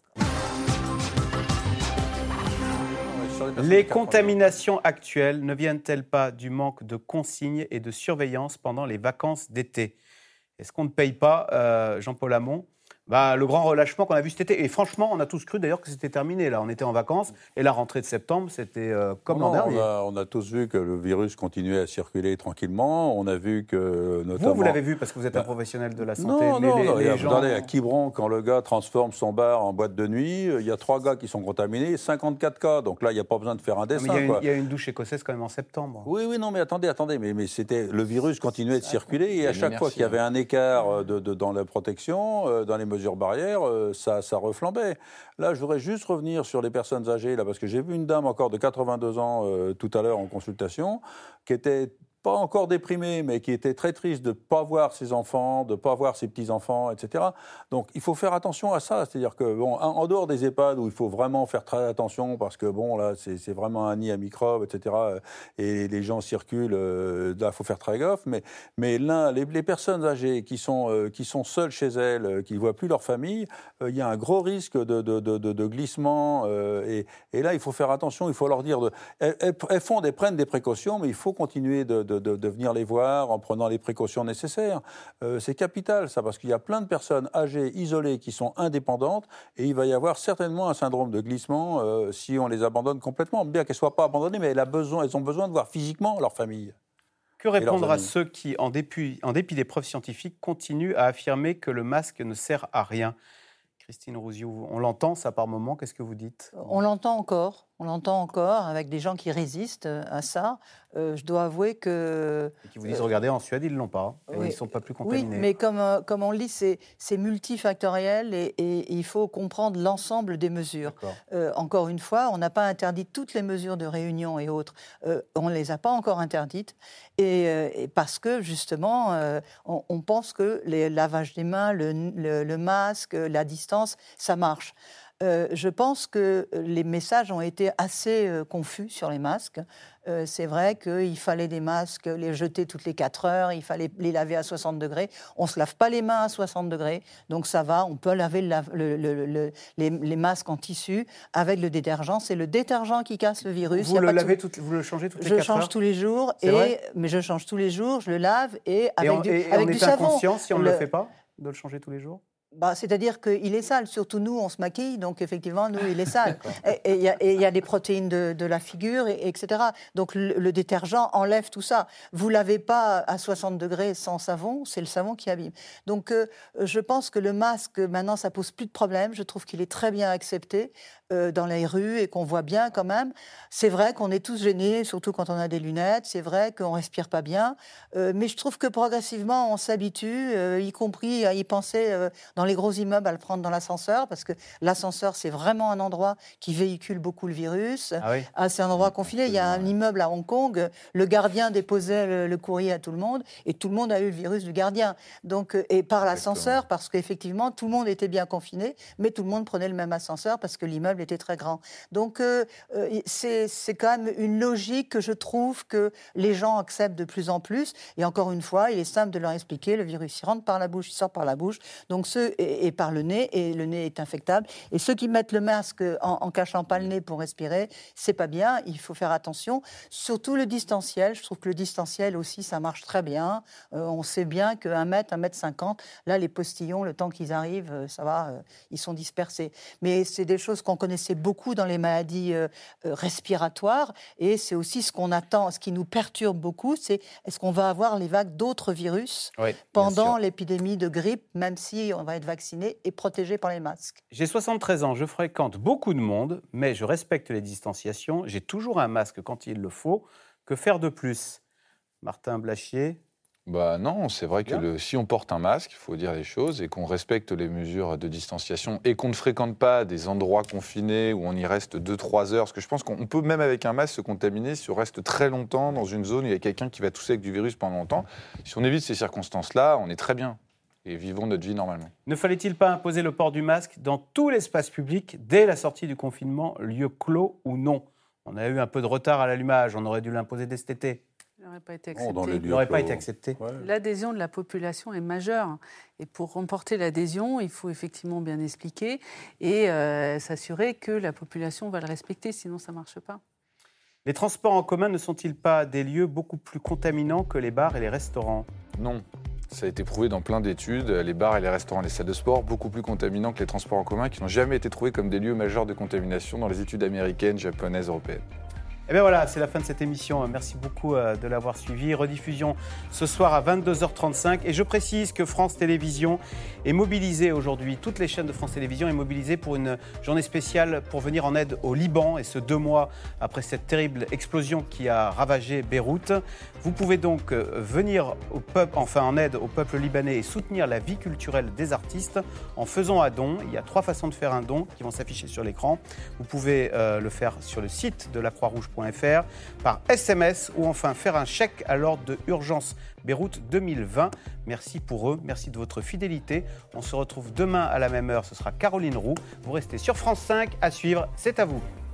Les contaminations actuelles ne viennent-elles pas du manque de consignes et de surveillance pendant les vacances d'été ? Est-ce qu'on ne paye pas, euh, Jean-Paul Hamon, bah, le grand relâchement qu'on a vu cet été ? Et franchement, on a tous cru d'ailleurs que c'était terminé. Là, on était en vacances et la rentrée de septembre, c'était euh, comme l'an dernier. On a, on a tous vu que le virus continuait à circuler tranquillement. On a vu que notamment... Vous, vous l'avez vu parce que vous êtes bah, un professionnel de la santé. Non, mais non, les, non. les Vous gens... regardez à Quiberon, quand le gars transforme son bar en boîte de nuit, il y a trois gars qui sont contaminés, cinquante-quatre cas. Donc là, il n'y a pas besoin de faire un dessin. Non, mais il, y a une, quoi. il y a une douche écossaise quand même en septembre. Oui, oui, non, mais attendez, attendez. Mais, mais c'était, le virus continuait de circuler et à chaque merci, fois qu'il y avait un écart de, de, dans la protection, euh, dans les mesures barrières, euh, Ça, ça reflambait. Là, je voudrais juste revenir sur les personnes âgées, là, parce que j'ai vu une dame encore de quatre-vingt-deux ans euh, tout à l'heure en consultation, qui était pas encore déprimé, mais qui était très triste de ne pas voir ses enfants, de ne pas voir ses petits-enfants, et cetera. Donc, il faut faire attention à ça. C'est-à-dire que, bon, en dehors des EHPAD, où il faut vraiment faire très attention, parce que, bon, là, c'est, c'est vraiment un nid à microbes, et cetera, et les gens circulent, euh, là, il faut faire très gaffe. Mais, mais là, les, les personnes âgées qui sont, euh, qui sont seules chez elles, euh, qui ne voient plus leur famille, euh, il y a un gros risque de, de, de, de, de glissement. Euh, et, et là, il faut faire attention, il faut leur dire... De, elles, elles font des, prennent des précautions, mais il faut continuer de, de, de, de venir les voir en prenant les précautions nécessaires. Euh, c'est capital, ça, parce qu'il y a plein de personnes âgées, isolées, qui sont indépendantes, et il va y avoir certainement un syndrome de glissement euh, si on les abandonne complètement, bien qu'elles ne soient pas abandonnées, mais elles, a besoin, elles ont besoin de voir physiquement leur famille. Que répondre à ceux qui, en dépit, en dépit des preuves scientifiques, continuent à affirmer que le masque ne sert à rien ? Christine Rouziou, on l'entend ça par moment, qu'est-ce que vous dites ? On l'entend encore, on l'entend encore avec des gens qui résistent à ça. Euh, je dois avouer que... Et qui vous disent, euh, regardez, en Suède, ils ne l'ont pas, et oui, ils ne sont pas plus contaminés. Oui, mais comme, euh, comme on le dit, c'est, c'est multifactoriel et, et, et il faut comprendre l'ensemble des mesures. Euh, encore une fois, on n'a pas interdit toutes les mesures de réunion et autres. Euh, on ne les a pas encore interdites, et, euh, et parce que, justement, euh, on, on pense que les lavages des mains, le, le, le masque, la distance, ça marche. Euh, je pense que les messages ont été assez euh, confus sur les masques. Euh, c'est vrai qu'il fallait des masques, les jeter toutes les quatre heures, il fallait les laver à soixante degrés. On ne se lave pas les mains à soixante degrés, donc ça va, on peut laver le, le, le, le, les, les masques en tissu avec le détergent. C'est le détergent qui casse le virus. Vous le lavez, tout, vous le changez toutes les quatre heures ? Je change tous les jours, et, mais je change tous les jours, je le lave et avec et on, du, et avec on du est savon. Inconscient si on ne le... le fait pas, de le changer tous les jours ? Bah, c'est-à-dire qu'il est sale. Surtout nous, on se maquille, donc effectivement, nous, il est sale. et il y, y a des protéines de, de la figure, et, etc. Donc le, le détergent enlève tout ça. Vous ne lavez pas à soixante degrés sans savon, c'est le savon qui abîme. Donc euh, je pense que le masque, maintenant, ça ne pose plus de problème. Je trouve qu'il est très bien accepté euh, dans les rues et qu'on voit bien quand même. C'est vrai qu'on est tous gênés, surtout quand on a des lunettes. C'est vrai qu'on ne respire pas bien. Euh, mais je trouve que progressivement, on s'habitue, euh, y compris à y penser euh, dans les gros immeubles, à le prendre dans l'ascenseur, parce que l'ascenseur, c'est vraiment un endroit qui véhicule beaucoup le virus. Ah oui. Ah, c'est un endroit confiné. Il y a un immeuble à Hong Kong, le gardien déposait le, le courrier à tout le monde, et tout le monde a eu le virus du gardien. Donc, et par l'ascenseur, parce qu'effectivement, tout le monde était bien confiné, mais tout le monde prenait le même ascenseur, parce que l'immeuble était très grand. Donc, euh, c'est, c'est quand même une logique que je trouve que les gens acceptent de plus en plus. Et encore une fois, il est simple de leur expliquer, le virus, il rentre par la bouche, il sort par la bouche. Donc, ceux Et, et par le nez, et le nez est infectable. Et ceux qui mettent le masque en, en cachant pas le nez pour respirer, c'est pas bien, il faut faire attention. Surtout le distanciel, je trouve que le distanciel aussi, ça marche très bien. Euh, on sait bien qu'un mètre, un mètre cinquante, là, les postillons, le temps qu'ils arrivent, ça va, euh, ils sont dispersés. Mais c'est des choses qu'on connaissait beaucoup dans les maladies euh, respiratoires, et c'est aussi ce qu'on attend, ce qui nous perturbe beaucoup, c'est est-ce qu'on va avoir les vagues d'autres virus oui, pendant l'épidémie de grippe, même si on va être vacciné et protégé par les masques. J'ai soixante-treize ans, je fréquente beaucoup de monde, mais je respecte les distanciations. J'ai toujours un masque quand il le faut. Que faire de plus ? Martin Blachier ? Bah non, c'est vrai que le, si on porte un masque, il faut dire les choses, et qu'on respecte les mesures de distanciation, et qu'on ne fréquente pas des endroits confinés où on y reste deux trois heures, parce que je pense qu'on peut même avec un masque se contaminer si on reste très longtemps dans une zone où il y a quelqu'un qui va tousser avec du virus pendant longtemps. Si on évite ces circonstances-là, on est très bien. Et vivons notre vie normalement. Ne fallait-il pas imposer le port du masque dans tout l'espace public dès la sortie du confinement, lieu clos ou non ? On a eu un peu de retard à l'allumage, on aurait dû l'imposer dès cet été. Il n'aurait pas été accepté. Oh, il n'aurait pas été accepté. Ouais. L'adhésion de la population est majeure. Et pour remporter l'adhésion, il faut effectivement bien expliquer et euh, s'assurer que la population va le respecter, sinon ça ne marche pas. Les transports en commun ne sont-ils pas des lieux beaucoup plus contaminants que les bars et les restaurants ? Non. Ça a été prouvé dans plein d'études, les bars et les restaurants, les salles de sport, beaucoup plus contaminants que les transports en commun, qui n'ont jamais été trouvés comme des lieux majeurs de contamination dans les études américaines, japonaises, européennes. Et bien voilà, c'est la fin de cette émission. Merci beaucoup de l'avoir suivi. Rediffusion ce soir à vingt-deux heures trente-cinq. Et je précise que France Télévisions est mobilisée aujourd'hui. Toutes les chaînes de France Télévisions est mobilisée pour une journée spéciale pour venir en aide au Liban. Et ce deux mois après cette terrible explosion qui a ravagé Beyrouth. Vous pouvez donc venir au peuple, enfin en aide au peuple libanais et soutenir la vie culturelle des artistes en faisant un don. Il y a trois façons de faire un don qui vont s'afficher sur l'écran. Vous pouvez euh, le faire sur le site de la Croix-Rouge. point f r, par S M S ou enfin faire un chèque à l'ordre de Urgence Beyrouth deux mille vingt. Merci pour eux, merci de votre fidélité. On se retrouve demain à la même heure, ce sera Caroline Roux. Vous restez sur France cinq, à suivre, c'est à vous.